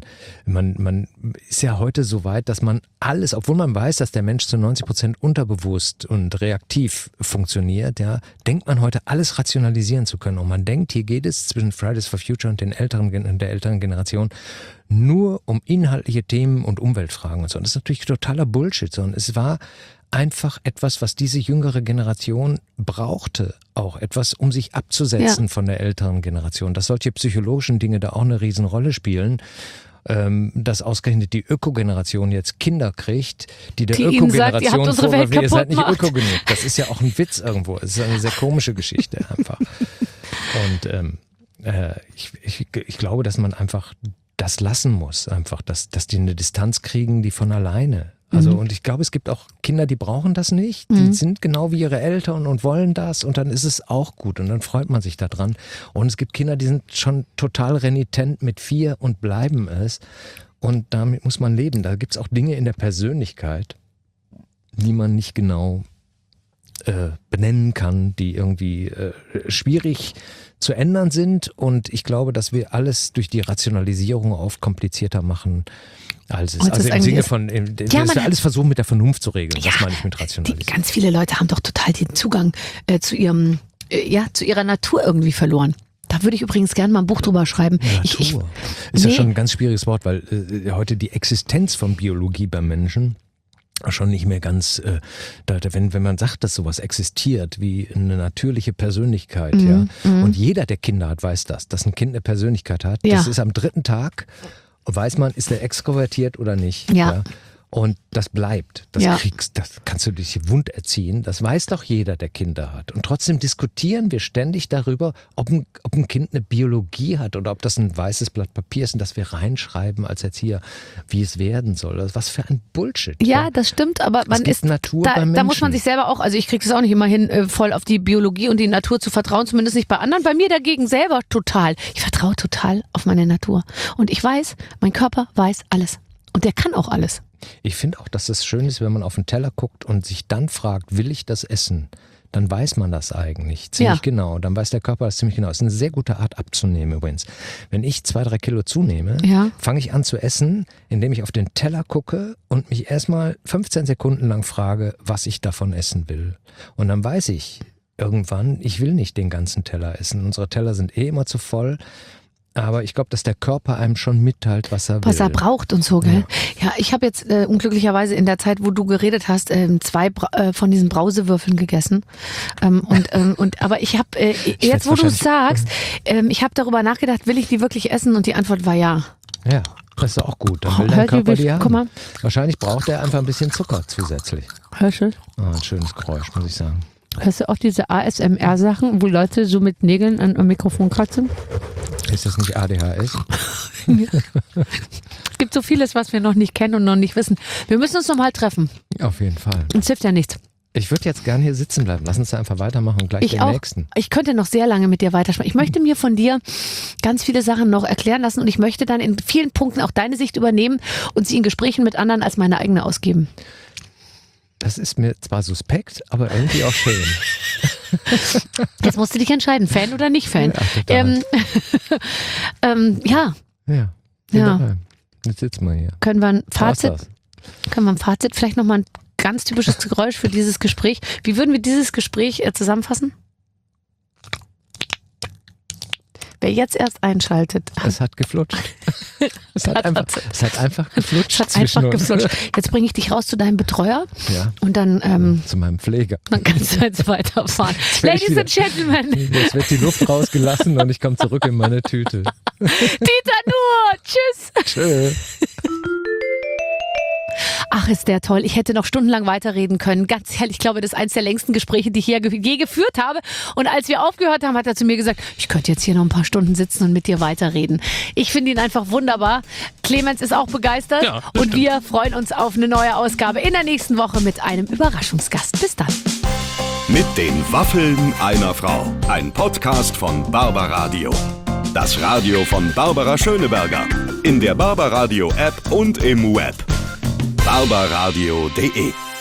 ist ja heute so weit, dass man alles, obwohl man weiß, dass der Mensch zu 90% unterbewusst und reaktiv funktioniert, ja, denkt man heute alles rationalisieren zu können. Und man denkt, hier geht es zwischen Fridays for Future und der älteren Generation nur um inhaltliche Themen und Umweltfragen und so. Und das ist natürlich totaler Bullshit, sondern es war einfach etwas, was diese jüngere Generation brauchte, auch etwas, um sich abzusetzen von der älteren Generation. Dass solche psychologischen Dinge da auch eine Riesenrolle spielen. Dass ausgerechnet die Ökogeneration jetzt Kinder kriegt, die Ökogeneration vorwirft, ihr seid nicht öko genug. Das ist ja auch ein Witz irgendwo. Es ist eine sehr komische Geschichte einfach. Und ich glaube, dass man einfach das lassen muss, einfach, dass die eine Distanz kriegen, die von alleine. Also, und ich glaube, es gibt auch Kinder, die brauchen das nicht. Die sind genau wie ihre Eltern und wollen das und dann ist es auch gut und dann freut man sich daran. Und es gibt Kinder, die sind schon total renitent mit 4 und bleiben es. Und damit muss man leben. Da gibt es auch Dinge in der Persönlichkeit, die man nicht genau benennen kann, die irgendwie schwierig zu ändern sind. Und ich glaube, dass wir alles durch die Rationalisierung aufkomplizierter machen, als es also im Sinne von, dass wir alles versuchen mit der Vernunft zu regeln. Das meine ich mit Rationalisierung. Ganz viele Leute haben doch total den Zugang zu ihrer Natur irgendwie verloren. Da würde ich übrigens gerne mal ein Buch drüber schreiben. Natur. Ist ja schon ein ganz schwieriges Wort, weil heute die Existenz von Biologie beim Menschen schon nicht mehr ganz, wenn man sagt, dass sowas existiert, wie eine natürliche Persönlichkeit, und jeder, der Kinder hat, weiß das, dass ein Kind eine Persönlichkeit hat. Das ist am 3. Tag, weiß man, ist er extrovertiert oder nicht. Ja. Und das bleibt. Das kannst du dich wund erziehen. Das weiß doch jeder, der Kinder hat. Und trotzdem diskutieren wir ständig darüber, ob ein Kind eine Biologie hat oder ob das ein weißes Blatt Papier ist und dass wir reinschreiben als Erzieher, wie es werden soll. Was für ein Bullshit. Ja, das stimmt, aber man ist Natur beim Menschen. Da muss man sich selber auch, also ich kriege das auch nicht immer hin, voll auf die Biologie und die Natur zu vertrauen, zumindest nicht bei anderen. Bei mir dagegen selber total. Ich vertraue total auf meine Natur. Und ich weiß, mein Körper weiß alles. Und der kann auch alles. Ich finde auch, dass es schön ist, wenn man auf den Teller guckt und sich dann fragt, will ich das essen? Dann weiß man das eigentlich ziemlich genau. Dann weiß der Körper das ziemlich genau. Das ist eine sehr gute Art abzunehmen übrigens. Wenn ich 2-3 Kilo zunehme, fange ich an zu essen, indem ich auf den Teller gucke und mich erstmal 15 Sekunden lang frage, was ich davon essen will. Und dann weiß ich irgendwann, ich will nicht den ganzen Teller essen. Unsere Teller sind immer zu voll. Aber ich glaube, dass der Körper einem schon mitteilt, was er will. Was er braucht und so, gell? Ja, ich habe jetzt unglücklicherweise in der Zeit, wo du geredet hast, 2 von diesen Brausewürfeln gegessen. Aber ich habe, jetzt wo du es sagst, ich habe darüber nachgedacht, will ich die wirklich essen? Und die Antwort war ja. Ja, das ist auch gut. Dann will dein Körper die haben. Guck mal. Wahrscheinlich braucht er einfach ein bisschen Zucker zusätzlich. Hörst du? Ein schönes Geräusch, muss ich sagen. Hörst du auch diese ASMR-Sachen, wo Leute so mit Nägeln am Mikrofon kratzen? Ist das nicht ADHS? Es gibt so vieles, was wir noch nicht kennen und noch nicht wissen. Wir müssen uns nochmal treffen. Auf jeden Fall. Es hilft ja nichts. Ich würde jetzt gerne hier sitzen bleiben. Lass uns da einfach weitermachen und gleich den nächsten. Ich könnte noch sehr lange mit dir weitersprechen. Ich möchte mir von dir ganz viele Sachen noch erklären lassen und ich möchte dann in vielen Punkten auch deine Sicht übernehmen und sie in Gesprächen mit anderen als meine eigene ausgeben. Das ist mir zwar suspekt, aber irgendwie auch schön. Jetzt musst du dich entscheiden, Fan oder nicht Fan. Ja. Jetzt sitzen wir hier. Können wir ein Fazit? Können wir im Fazit vielleicht nochmal ein ganz typisches Geräusch für dieses Gespräch. Wie würden wir dieses Gespräch zusammenfassen? Wer jetzt erst einschaltet. Es hat geflutscht. Es hat einfach geflutscht. Es hat einfach geflutscht. Jetzt bringe ich dich raus zu deinem Betreuer. Ja. Und dann Zu meinem Pfleger. dann kannst du jetzt weiterfahren. Ladies and Gentlemen, Jetzt wird die Luft rausgelassen und ich komme zurück in meine Tüte. Dieter Nuhr. Tschüss. Tschö. Ach, ist der toll. Ich hätte noch stundenlang weiterreden können. Ganz ehrlich, ich glaube, das ist eins der längsten Gespräche, die ich je geführt habe. Und als wir aufgehört haben, hat er zu mir gesagt, ich könnte jetzt hier noch ein paar Stunden sitzen und mit dir weiterreden. Ich finde ihn einfach wunderbar. Clemens ist auch begeistert. Ja, und stimmt. wir freuen uns auf eine neue Ausgabe in der nächsten Woche mit einem Überraschungsgast. Bis dann. Mit den Waffeln einer Frau. Ein Podcast von Barbaradio. Das Radio von Barbara Schöneberger. In der Barbaradio App und im Web. barbaradio.de